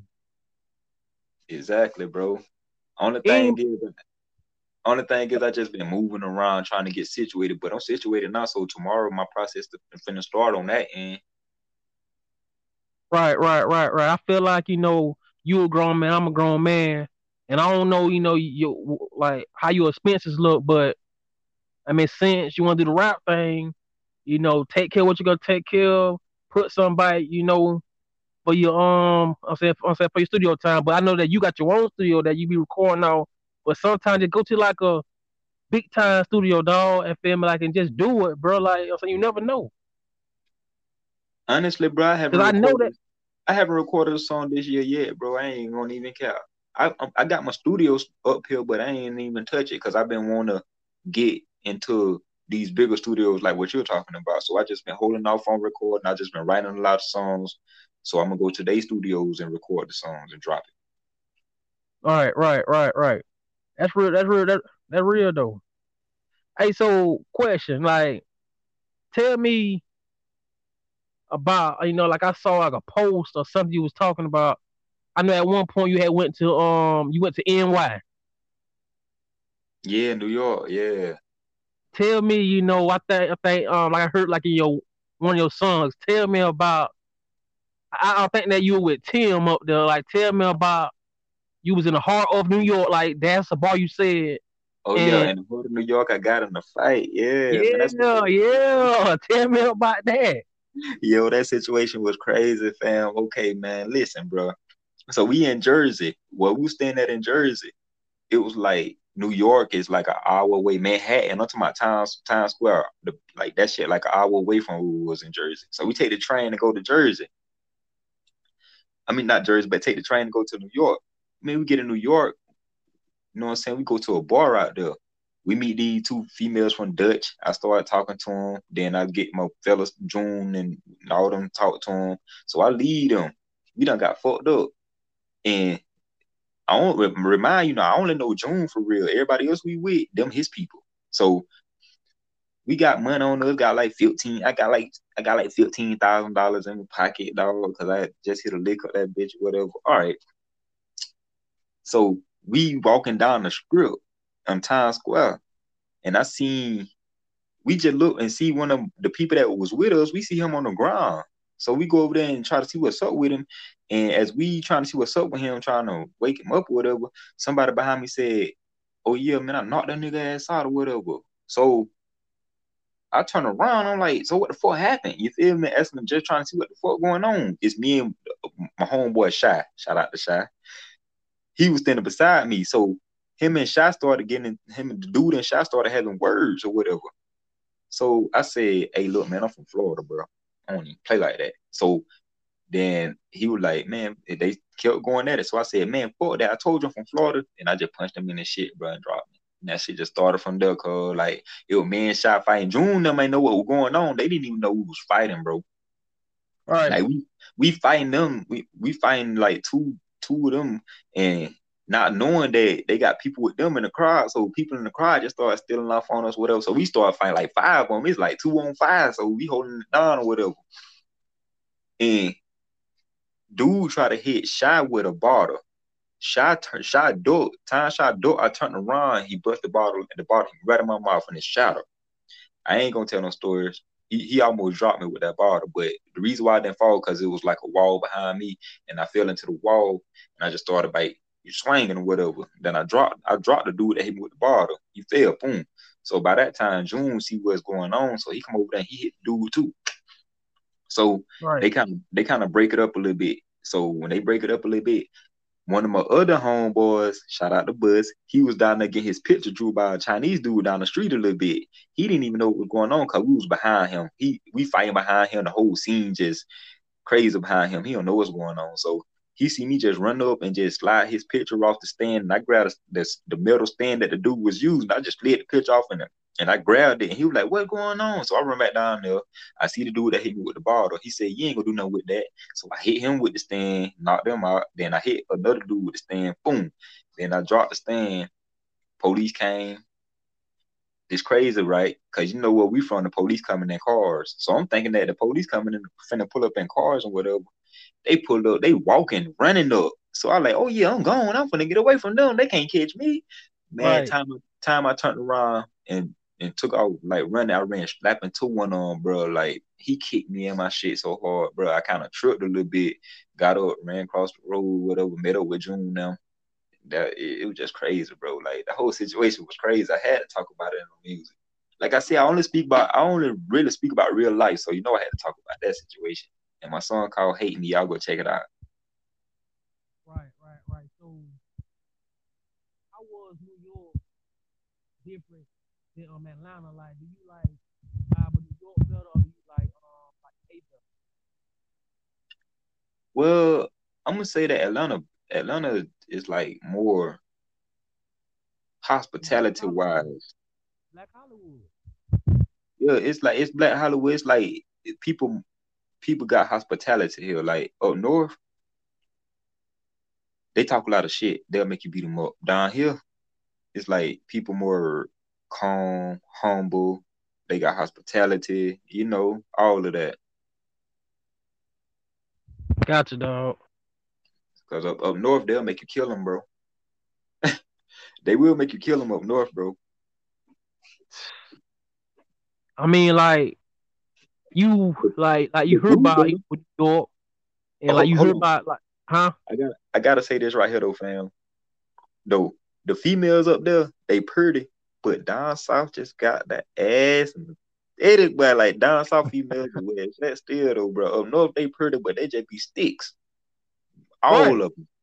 Exactly, bro. Only thing And is, only thing is, I just been moving around trying to get situated, but I'm situated now. So tomorrow, my process to finna start on that end. right, right, right, right. I feel like you a grown man, I'm a grown man, and I don't know you like how your expenses look, but I mean since you want to do the rap thing, take care of what you're gonna take care of. Put somebody for your I'm saying for your studio time. But I know that you got your own studio that you be recording on. But sometimes you go to like a big time studio, dog, and feel me like and just do it, bro. Like I'm saying, you never know. Honestly, bro, Cause I know that. I haven't recorded a song this year yet, bro. I ain't gonna even care. I got my studios up here, but I ain't even touch it because I've been wanna get into these bigger studios like what you're talking about. So I just been holding off on recording. I just been writing a lot of songs. So I'm gonna go to their studios and record the songs and drop it. All right, right, right, right. That's real. That's real. That's real though. Hey, so question, like, tell me about like I saw like a post or something you was talking about. I know at one point you went to NY. Yeah, New York. Yeah. Tell me, I think like I heard like in your one of your songs. Tell me about. I think that you were with Tim up there. Like, tell me about you was in the heart of New York. Like that's a bar you said. Oh yeah, And in the hood of New York, I got in a fight. Yeah, man, yeah, yeah. Tell me about that. yo, that situation was crazy, fam. Okay, man, listen, bro. So we in Jersey. Well, we was staying at in Jersey. It was like New York is like an hour away. Manhattan, I'm talking about Times Square, like that shit, like an hour away from where we was in Jersey. So we take the train to go to Jersey. I mean, not Jersey, but take the train to go to New York. I mean, we get in New York. You know what I'm saying? We go to a bar out there. We meet these two females from Dutch. I started talking to them. Then I get my fellas June and all them talk to them. So I lead them. We done got fucked up. And I don't remind I only know June for real. Everybody else we with, them his people. So we got money on us, got like 15. I got like $15,000 in my pocket, dog, because I just hit a lick of that bitch, whatever. All right. So we walking down the strip on Times Square, and I seen we just look and see one of the people that was with us. We see him on the ground, so we go over there and try to see what's up with him. And as we trying to see what's up with him, trying to wake him up or whatever, somebody behind me said, "Oh yeah, man, I knocked that nigga ass out or whatever." So I turn around, I'm like, "So what the fuck happened?" You feel me? Asking, just trying to see what the fuck going on. It's me and my homeboy Shy. Shout out to Shy. He was standing beside me. So him and Shy started getting him and the dude and Shy started having words or whatever. So I said, "Hey, look, man, I'm from Florida, bro. I don't even play like that." So then he was like, "Man," they kept going at it. So I said, "Man, fuck that. I told you I'm from Florida." And I just punched him in the shit, bro, and dropped me. And that shit just started from there, cause like it was me and Shy fighting. June them ain't know what was going on. They didn't even know we was fighting, bro. All right. Like we fighting them. We fighting like two of them, and not knowing that they got people with them in the crowd. So people in the crowd just started stealing off on us, whatever. So we started fighting like 5 of them. It's like 2 on 5. So we holding it down or whatever. And dude tried to hit Shy with a bottle. Shy duck. Time Shy duck. I turned around. He bust the bottle and the bottle right in my mouth and it shattered. I ain't gonna tell no stories. He almost dropped me with that bottle, but the reason why I didn't fall because it was like a wall behind me, and I fell into the wall, and I just started like swinging or whatever. Then I dropped the dude that hit me with the bottle. He fell, boom. So by that time, June see what's going on, so he come over there and he hit the dude too. So Right. they kind of break it up a little bit. So when they break it up a little bit, one of my other homeboys, shout out to Buzz, he was down there getting his picture drew by a Chinese dude down the street a little bit. He didn't even know what was going on because we was behind him. We fighting behind him, the whole scene just crazy behind him. He don't know what's going on. So he see me just run up and just slide his picture off the stand. And I grabbed the metal stand that the dude was using. I just slid the picture off in it. And I grabbed it. And he was like, what's going on? So I run back down there. I see the dude that hit me with the bottle. He said, you ain't gonna do nothing with that. So I hit him with the stand, knocked him out. Then I hit another dude with the stand. Boom. Then I dropped the stand. Police came. It's crazy, right? Because you know where we from, the police coming in cars. So I'm thinking that the police coming in, finna pull up in cars and whatever. They pulled up, they walking, running up. So I like, oh yeah, I'm gone. I'm gonna get away from them. They can't catch me. Man, Right. time I turned around and took out like running, I ran slapping to one on, bro. Like he kicked me in my shit so hard, bro. I kind of tripped a little bit, got up, ran across the road, whatever, met up with June now. It was just crazy, bro. Like the whole situation was crazy. I had to talk about it in the music. Like I said, I only really speak about real life. So I had to talk about that situation. And my song called Hate Me, y'all go check it out. Right. Right. Right. So how was New York different than Atlanta? Like, do you like New York better, or do you like Asia? Well, I'm gonna say that Atlanta is like more It's Black hospitality Hollywood. wise. Black Hollywood. Yeah, it's Black Hollywood. It's like people got hospitality here. Like up north, they talk a lot of shit. They'll make you beat them up. Down here, it's like people more calm, humble. They got hospitality, all of that. Gotcha, dog. Cause up north, they'll make you kill them, bro. They will make you kill them up north, bro. I mean, like you The, like you the heard dude about though, New York, and like oh, you hold heard on, about like, huh? I gotta say this right here though, fam. Though the females up there, they pretty, but down south just got that ass and it is but like down south females is where it's at still though, bro. Up north they pretty, but they just be sticks. All Right. of them.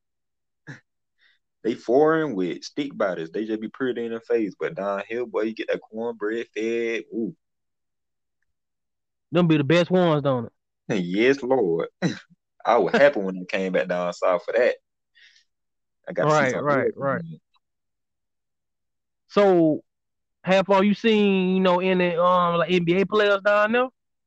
They foreign with stick bodies. They just be pretty in the face. But down here, boy, you get that cornbread fed. Ooh. Them be the best ones, don't it? Yes, Lord. I was happy when I came back down south for that. I got to see Right. some Right. real Right. again. So, have all you seen, any like NBA players down there?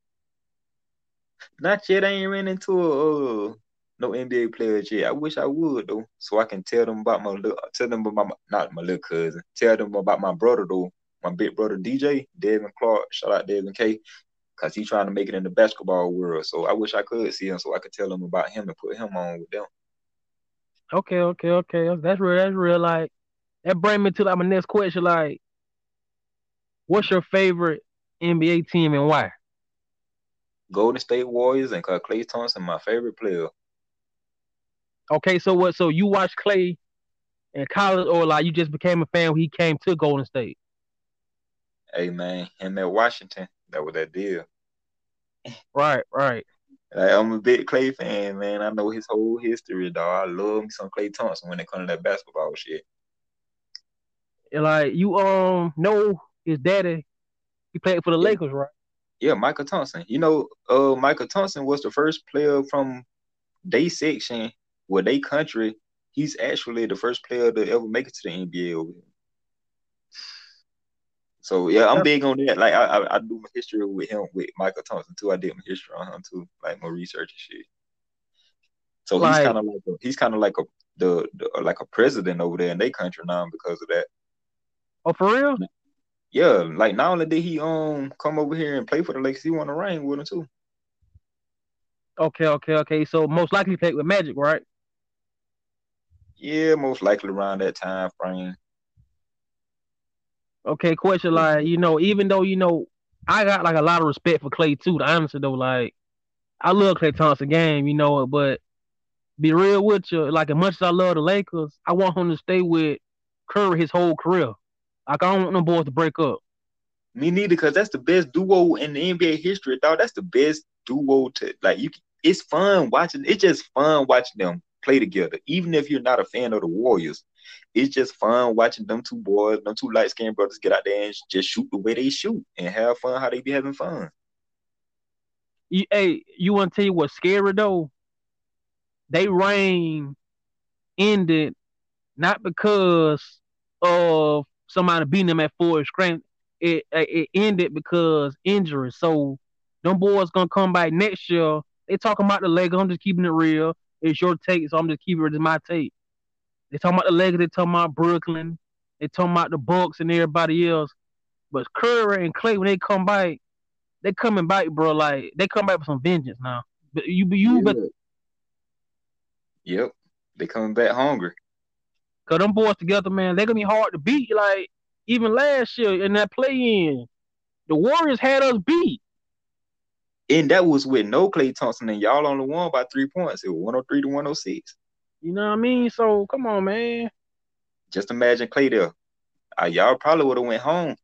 Not yet. I ain't ran into no NBA players yet. I wish I would though, so I can tell them about not my little cousin. Tell them about my brother though, my big brother DJ Devin Clark. Shout out Devin K, cause he's trying to make it in the basketball world. So I wish I could see him, so I could tell them about him and put him on with them. Okay. Okay. Okay. That's real. That's real. Like that bring me to like my next question. Like, what's your favorite NBA team and why? Golden State Warriors and cause Klay Thompson my favorite player. Okay. So what? So you watch Clay in college, or like you just became a fan when he came to Golden State? Hey man, him at Washington, that was that deal. Right. Right. Like, I'm a big Clay fan, man. I know his whole history, dog. I love me some Klay Thompson when it comes to that basketball shit. And like you know his daddy, he played for the Yeah, Lakers, right? yeah, Michael Thompson. Michael Thompson was the first player from they section, well, they country. He's actually the first player to ever make it to the NBA over here. So yeah, I'm That's big on that. Like I do my history with him with Michael Thompson too. I did my history on him too, like my research and shit. So like he's kind of like a the like a president over there in their country now because of that. Oh, for real? Yeah, like not only did he come over here and play for the Lakers, he won a ring with them too. Okay. So most likely take with Magic, right? Yeah, most likely around that time frame. Okay, question like, even though, I got like a lot of respect for Clay too. Honestly though, like I love Clay Thompson game, but be real with you, like as much as I love the Lakers, I want him to stay with Curry his whole career. Like I don't want them boys to break up. Me neither, because that's the best duo in the NBA history, dog. That's the best duo to like you. It's fun watching. It's just fun watching them play together. Even if you're not a fan of the Warriors, it's just fun watching them two boys, them two light skinned brothers get out there and just shoot the way they shoot and have fun how they be having fun. Hey, you want to tell you what's scary though? They reign ended not because of somebody beating them at full strength. It ended because injury. So them boys gonna come back next year. They talking about the Lakers. I'm just keeping it real. It's your take, so I'm just keeping it as my take. They talking about the Lakers. They talking about Brooklyn. They talking about the Bucks and everybody else. But Curry and Clay, when they come back, they coming back, bro. Like they come back with some vengeance now. But but Yeah. Yep. They coming back hungry. cause them boys together, man, they gonna be hard to beat. Like even last year in that play in, the Warriors had us beat. And that was with no Klay Thompson, and y'all only won by 3 points. It was 103 to 106. You know what I mean? So come on, man. Just imagine Klay there. Y'all probably would have went home.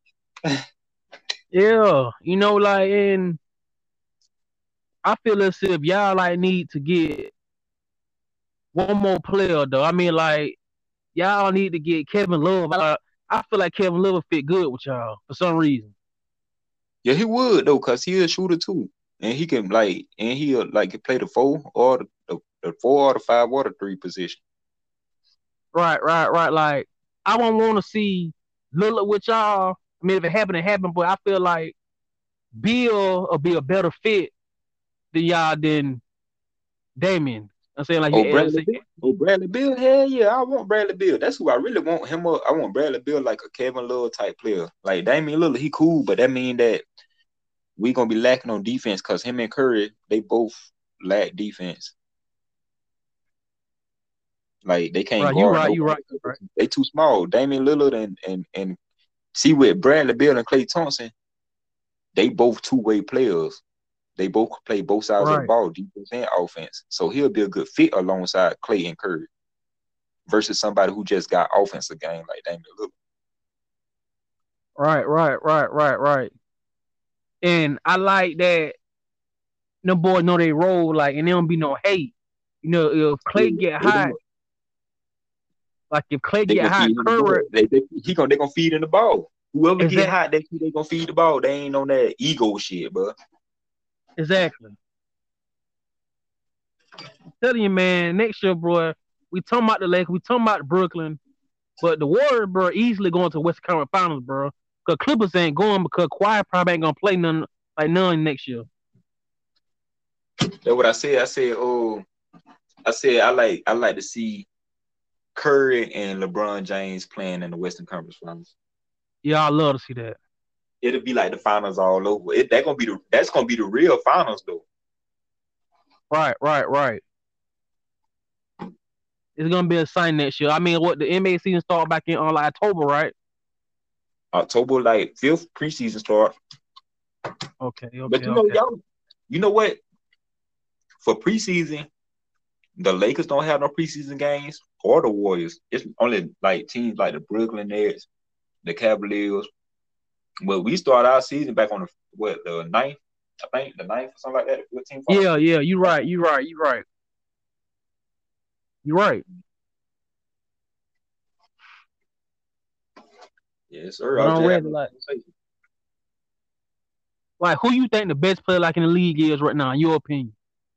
Yeah, like, and I feel as if y'all like need to get one more player though. I mean, like y'all need to get Kevin Love. I feel like Kevin Love would fit good with y'all for some reason. Yeah, he would though, cause he a shooter too, and he can he'll like play the four or the four or the five or the three position. Right. Like I don't want to see Lillard with y'all. I mean, if it happened, it happened. But I feel like Bill will be a better fit than y'all than Damian. I'm saying like Oh, yeah, Bradley Bill. Oh, Bradley Bill. Hell yeah, I want Bradley Bill. That's who I really want him up. I want Bradley Bill like a Kevin Love type player. Like Damian Lillard, he cool, but that mean that we gonna be lacking on defense because him and Curry, they both lack defense. Like they can't right. You guard right. You nobody. right. Right. They too small. Damian Lillard and see with Bradley Bill and Klay Thompson, they both two-way players. They both play both sides of the Right. ball, defense and offense. So he'll be a good fit alongside Klay and Curry versus somebody who just got offensive game like Damian Lillard. Right. And I like that them boys know they role, like, and there don't be no hate. If Clay get They hot, don't. like if Clay They get gonna hot, feed him the Curry, ball. They gonna feed him the ball. Whoever get exact, hot, they gonna feed the ball. They ain't on that ego shit, bro. exactly. I'm telling you, man, next year, bro, we talking about the Lakers, we talking about Brooklyn, but the Warriors, bro, easily going to Western Conference Finals, bro. Cause Clippers ain't going because Kawhi probably ain't gonna play none next year. That's what I said. I like to see Curry and LeBron James playing in the Western Conference Finals. Yeah, I love to see that. It'll be like the finals all over. That's gonna be the real finals though. Right. It's gonna be a sign next year. I mean, what the NBA season start back in on like October, right? October like 5th preseason start. But Okay. you know what? For preseason, the Lakers don't have no preseason games or the Warriors. It's only like teams like the Brooklyn Nets, the Cavaliers. But we start our season back on the ninth, I think the ninth or something like that. The 15th. Yeah. You right. You right. Yes, sir. I But was I'm just ready. having a conversation. Like who you think the best player like in the league is right now, in your opinion?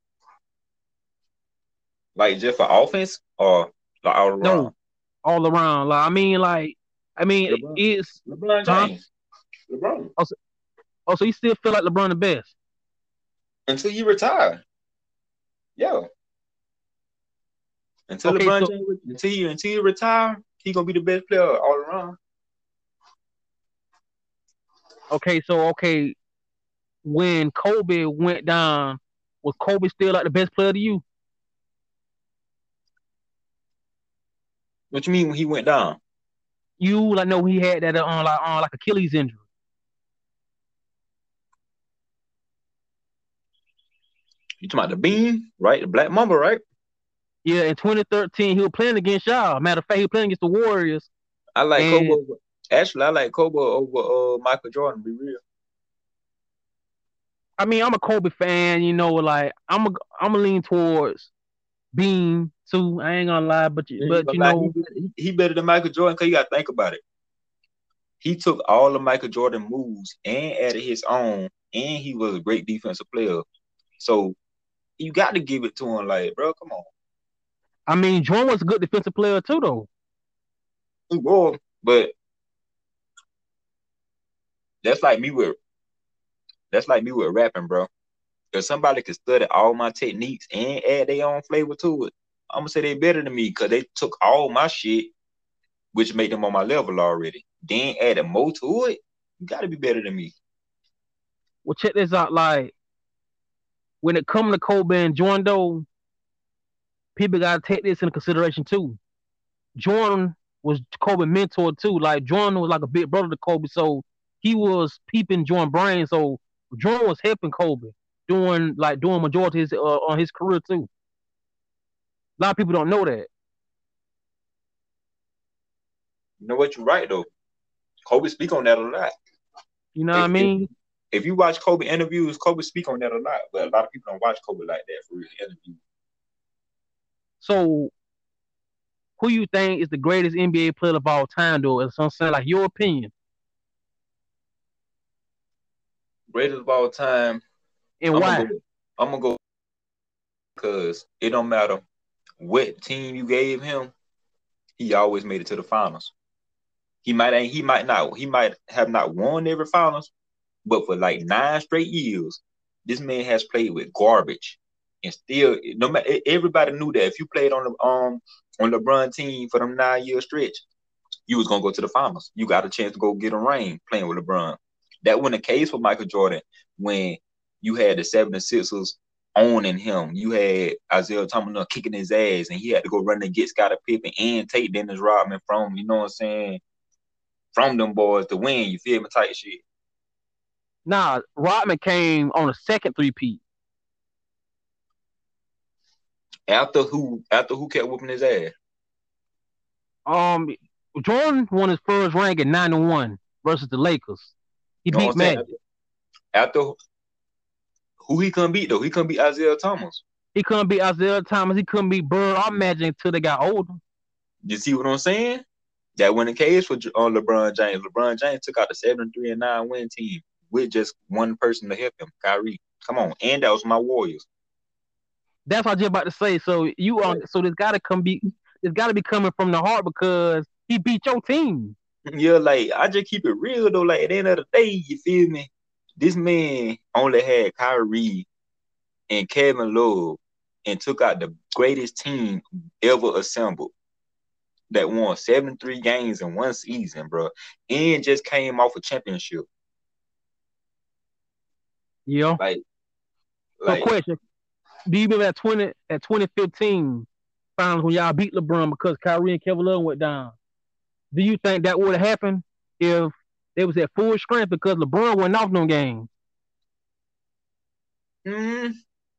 Like just for offense or like all No, around. all around. I mean, LeBron, is LeBron huh? James. LeBron. Also, you still feel like LeBron the best? Until you retire. Yeah. Until Okay, LeBron so James, until he retire, he gonna be the best player all around. okay, when Kobe went down, was Kobe still like the best player to you? What you mean when he went down? You like know he had that like Achilles injury. You talking about the Bean, right? The Black Mamba, right? Yeah, in 2013 he was playing against y'all. Matter of fact, he was playing against the Warriors. I like Kobe. And Actually, I like Kobe over Michael Jordan. To be real. I mean, I'm a Kobe fan. You know, like I'm a lean towards Bean too. I ain't gonna lie, but You ain't but gonna you lie, know, he better than Michael Jordan because you got to think about it. He took all of Michael Jordan moves and added his own, and he was a great defensive player. So you got to give it to him, like, bro, come on. I mean, Jordan was a good defensive player too, though. Well, but that's like me with rapping, bro. If somebody could study all my techniques and add their own flavor to it, I'm gonna say they better than me because they took all my shit, which made them on my level already. Then added more to it. You got to be better than me. Well, check this out. Like when it comes to Kobe and Jordan, though, people gotta take this into consideration too. Jordan was Kobe's mentor too. Like Jordan was like a big brother to Kobe, so he was peeping Jordan's brain. So Jordan was helping Kobe doing majority of his on his career too. A lot of people don't know that. You know what? You're right though. Kobe speak on that a lot. You know what I If if, mean? if you watch Kobe interviews, Kobe speak on that a lot. But a lot of people don't watch Kobe like that for real interviews. So who you think is the greatest NBA player of all time, though? It's something like your opinion Greatest of all time. and I'm gonna why? go. I'm gonna go because it don't matter what team you gave him. He always made it to the finals. He might have not won every finals, but for like 9 straight years, this man has played with garbage, and still, no matter everybody knew that if you played on LeBron team for them 9 year stretch, you was gonna go to the finals. You got a chance to go get a ring playing with LeBron. That wasn't the case for Michael Jordan when you had the 76ers owning him. You had Isaiah Thomas kicking his ass, and he had to go run and get Scottie Pippen and take Dennis Rodman from, you know what I'm saying, from them boys to win. You feel me? Type shit. Nah, Rodman came on a second three-peat. After who kept whooping his ass? Um, Jordan won his first ring in '91 versus the Lakers. He You know what beat I'm saying? Magic. After who he couldn't beat though? He couldn't beat Isaiah Thomas. He couldn't beat Isaiah Thomas. He couldn't beat Bird or Magic until they got older. You see what I'm saying? That win the case for LeBron James. LeBron James took out the 73-9 win team with just one person to help him, Kyrie. Come on, and that was my Warriors. That's what I just about to say. So so this gotta be coming from the heart because he beat your team. Yeah, like I just keep it real though. Like at the end of the day, you feel me? This man only had Kyrie and Kevin Love and took out the greatest team ever assembled that won 73 games in one season, bro, and just came off a championship. Yeah. Like, So like question. Do you remember at 2015 finals when y'all beat LeBron because Kyrie and Kevin Love went down? Do you think that would have happened if they was at full strength because LeBron went off no games? mm,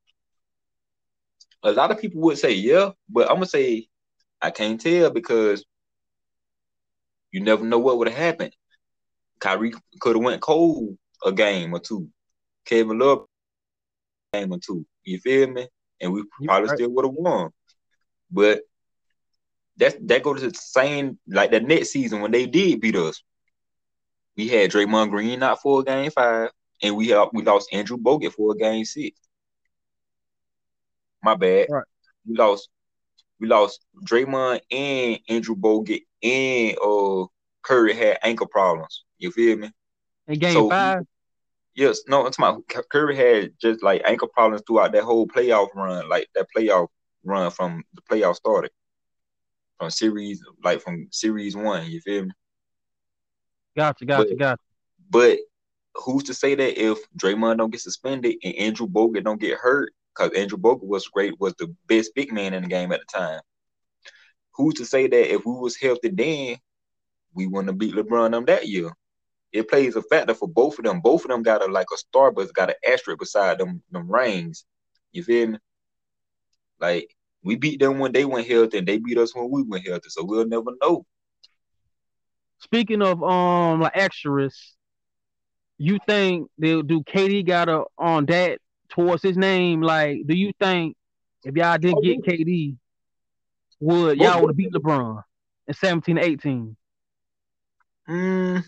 a lot of people would say yeah, but I'm gonna say I can't tell because you never know what would have happened. Kyrie could have went cold a game or two. Kevin Love a game or two. You feel me? And we You probably right. still would have won. But that goes to the same like the next season when they did beat us. We had Draymond Green out for a game 5, and we lost Andrew Bogut for a game 6. My bad. Right. We lost Draymond and Andrew Bogut and Curry had ankle problems. You feel me? In game So five, yes, no, it's my Curry had just like ankle problems throughout that whole playoff run, like that playoff run from the playoff started, from series 1. You feel me? Gotcha, But gotcha, gotcha. but who's to say that if Draymond don't get suspended and Andrew Bogut don't get hurt? Because Andrew Bogut was the best big man in the game at the time. Who's to say that if we was healthy then, we wouldn't have beat LeBron them that year? It plays a factor for both of them. Both of them got a star, but got an asterisk beside them rings. You feel me? Like we beat them when they went healthy, and they beat us when we went healthy. So we'll never know. Speaking of like extras, you think they'll do KD got a on that towards his name? Like, do you think if y'all didn't Oh, get KD, would most y'all would have beat definitely. LeBron in 17-18? Mm,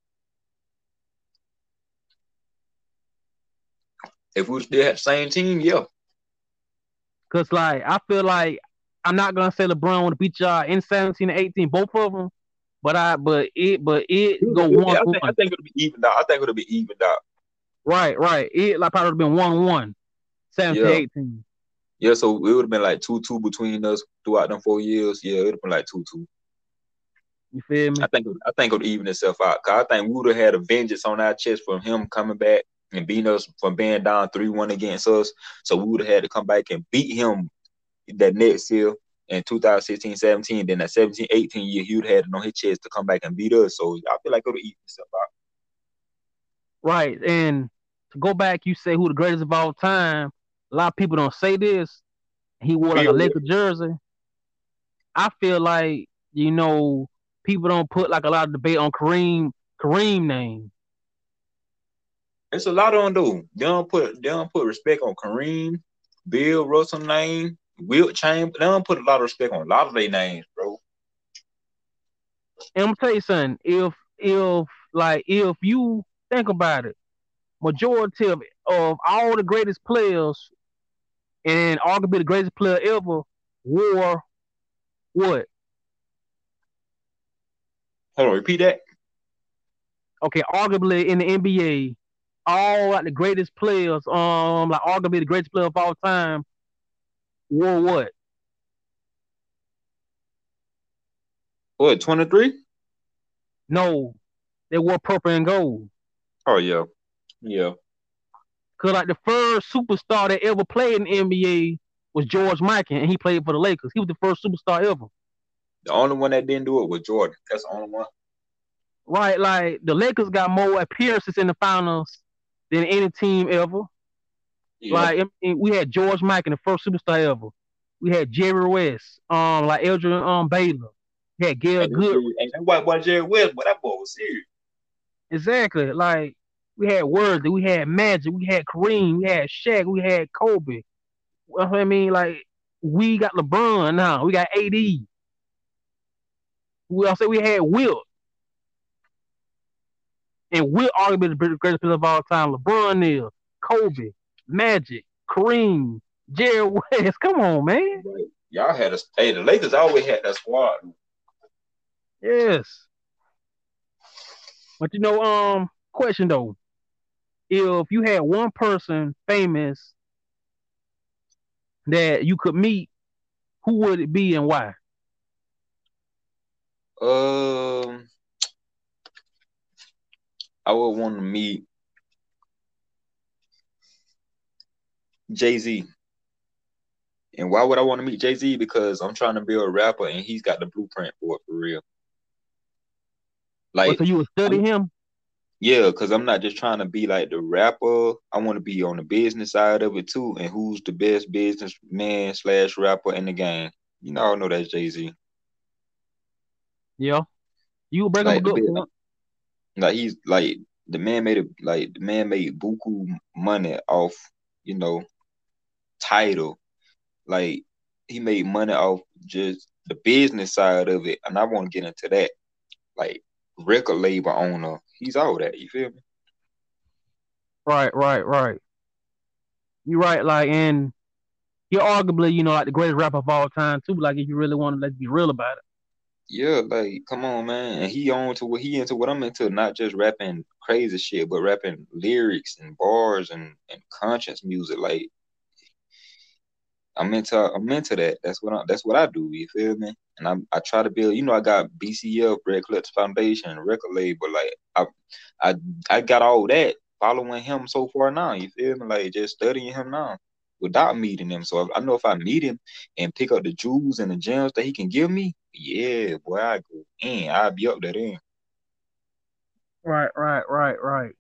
if we still had the same team, yeah. Cause like I feel like I'm not gonna say LeBron would have beat y'all in 17-18, both of them, but it go one I one. think it'll be evened out. I think it'll be evened out. Right, right. It like probably would have been 1-1, seventeen Yeah. eighteen. Yeah, so it would have been like 2-2 between us throughout them 4 years. Yeah, it would have been like 2-2. You feel me? I think it would even itself out. Cause I think we would have had a vengeance on our chest from him coming back and beating us from being down 3-1 against us. So we would have had to come back and beat him that next year in 2016-17. Then that 17-18 year, he would have had it on his chest to come back and beat us. So I feel like it would have eaten itself out. Right. And to go back, you say who the greatest of all time. A lot of people don't say this. He wore like a Bill Laker Russell. jersey. I feel like, people don't put like a lot of debate on Kareem name. It's a lot on though. They don't put respect on Kareem, Bill Russell name, Wilt Chamberlain. They don't put a lot of respect on a lot of their names, bro. And I'm gonna tell you something. If you think about it, majority of all the greatest players and arguably the greatest player ever wore what? Hold on, repeat that. Okay, arguably in the NBA, all like the greatest players, like arguably the greatest player of all time wore what? What, 23? No, they wore purple and gold. Oh yeah. Yeah. Cause like the first superstar that ever played in the NBA was George Mikan, and he played for the Lakers. He was the first superstar ever. The only one that didn't do it was Jordan. That's the only one. Right, like the Lakers got more appearances in the finals than any team ever. Yeah. Like we had George Mikan, the first superstar ever. We had Jerry West, like Adrian Baylor. We had Gail Good. And that white boy Jerry West, but that boy was serious. Exactly. Like we had Worthy, we had Magic, we had Kareem, we had Shaq, we had Kobe. Well, I mean, like we got LeBron now, we got AD. We also we had Wilt, and Wilt arguably the greatest player of all time. LeBron is, Kobe, Magic, Kareem, Jerry West. Come on, man. Right. Y'all had a hey, the Lakers always had that squad. Yes. But question though, if you had one person famous that you could meet, who would it be and why? Um, I would want to meet Jay-Z. And why would I want to meet Jay-Z? Because I'm trying to be a rapper and he's got the blueprint for it for real. What, Like, so you would study him? yeah, because I'm not just trying to be like the rapper. I want to be on the business side of it too. And who's the best businessman slash rapper in the game? You know, I know that's Jay-Z. Yeah. You would bring up a Like the good bit, point. like he's like the man made buku money off, you know, title. Like he made money off just the business side of it, and I want to get into that. Like record label owner, he's all that. You feel me? Right, right, right. You're right. Like, and you're arguably, like the greatest rapper of all time too. Like, if you really want to, let's be real about it. Yeah, like come on, man. And he into what I'm into, not just rapping crazy shit, but rapping lyrics and bars and conscious music. Like I'm into that. That's what I do. You feel me? And I try to build. I got BCF, Red Clutch Foundation, record label. Like I I got all that following him so far now. You feel me? Like just studying him now without meeting him. So I know if I meet him and pick up the jewels and the gems that he can give me, yeah, boy, I go in. I'll be up there then. Right, right, right, right.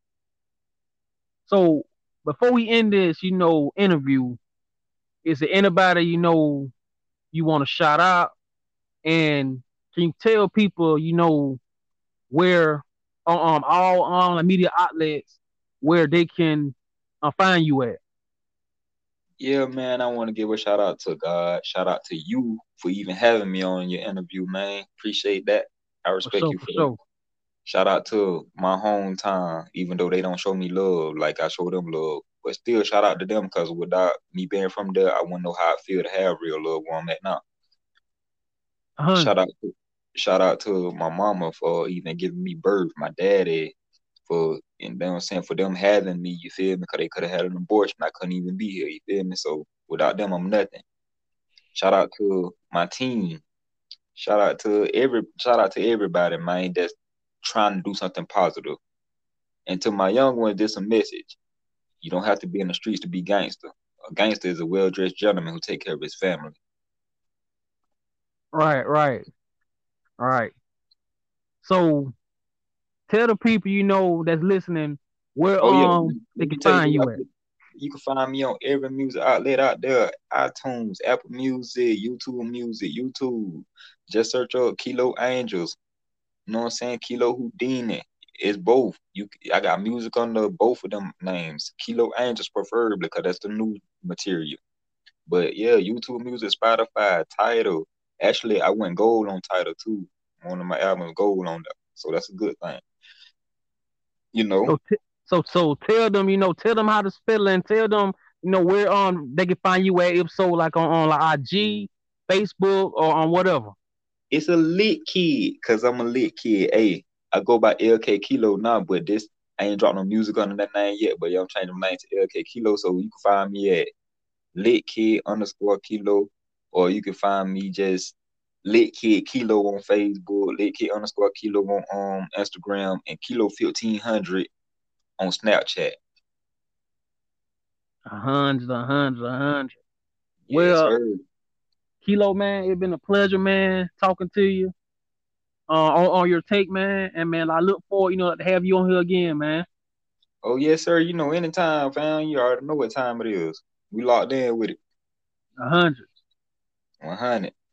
So before we end this, interview, is there anybody you want to shout out? And can you tell people, where all online media outlets where they can find you at? Yeah, man, I want to give a shout out to God. Shout out to you for even having me on your interview, man. Appreciate that. I For respect sure, you for for that. sure. Shout out to my hometown, even though they don't show me love like I show them love. But still, shout out to them because without me being from there, I wouldn't know how it feel to have real love where I'm at now. 100. Shout out to shout out to my mama for even giving me birth, my daddy for and they I'm saying for them having me, you feel me? Because they could have had an abortion. I couldn't even be here, you feel me? So without them, I'm nothing. Shout out to my team. Shout out to everybody, man, that's trying to do something positive. And to my young ones, there's a message. You don't have to be in the streets to be gangster. A gangster is a well dressed gentleman who take care of his family. Right, right, right. So tell the people that's listening where Oh yeah, they let can me tell find you, you at. you can find me on every music outlet out there: iTunes, Apple Music, YouTube Music, YouTube. Just search up Kilo Angels. You know what I'm saying? Kilo Houdini. It's both. I got music under both of them names. Kilo Angels preferably because that's the new material. But yeah, YouTube Music, Spotify, Tidal. Actually, I went gold on Tidal too. One of my albums gold on that, so that's a good thing. You know. So tell them, tell them how to spell it, and tell them, where they can find you at, if so, like on like IG, Facebook, or on whatever. It's a lit kid, cause I'm a lit kid. Hey, I go by LK Kilo now, but this I ain't dropped no music under that name yet. But yeah, I'm changing my name to LK Kilo, so you can find me at lit kid underscore kilo, or you can find me just lit kid kilo on Facebook, lit kid underscore kilo on Instagram, and kilo 1500 on Snapchat. 100, 100, 100. Yes, Well, sir. Kilo, man, it's been a pleasure, man, talking to you on your take, man. And man, I look forward, to have you on here again, man. Oh yes, sir. Anytime, fam. You already know what time it is. We locked in with it. 100. 100.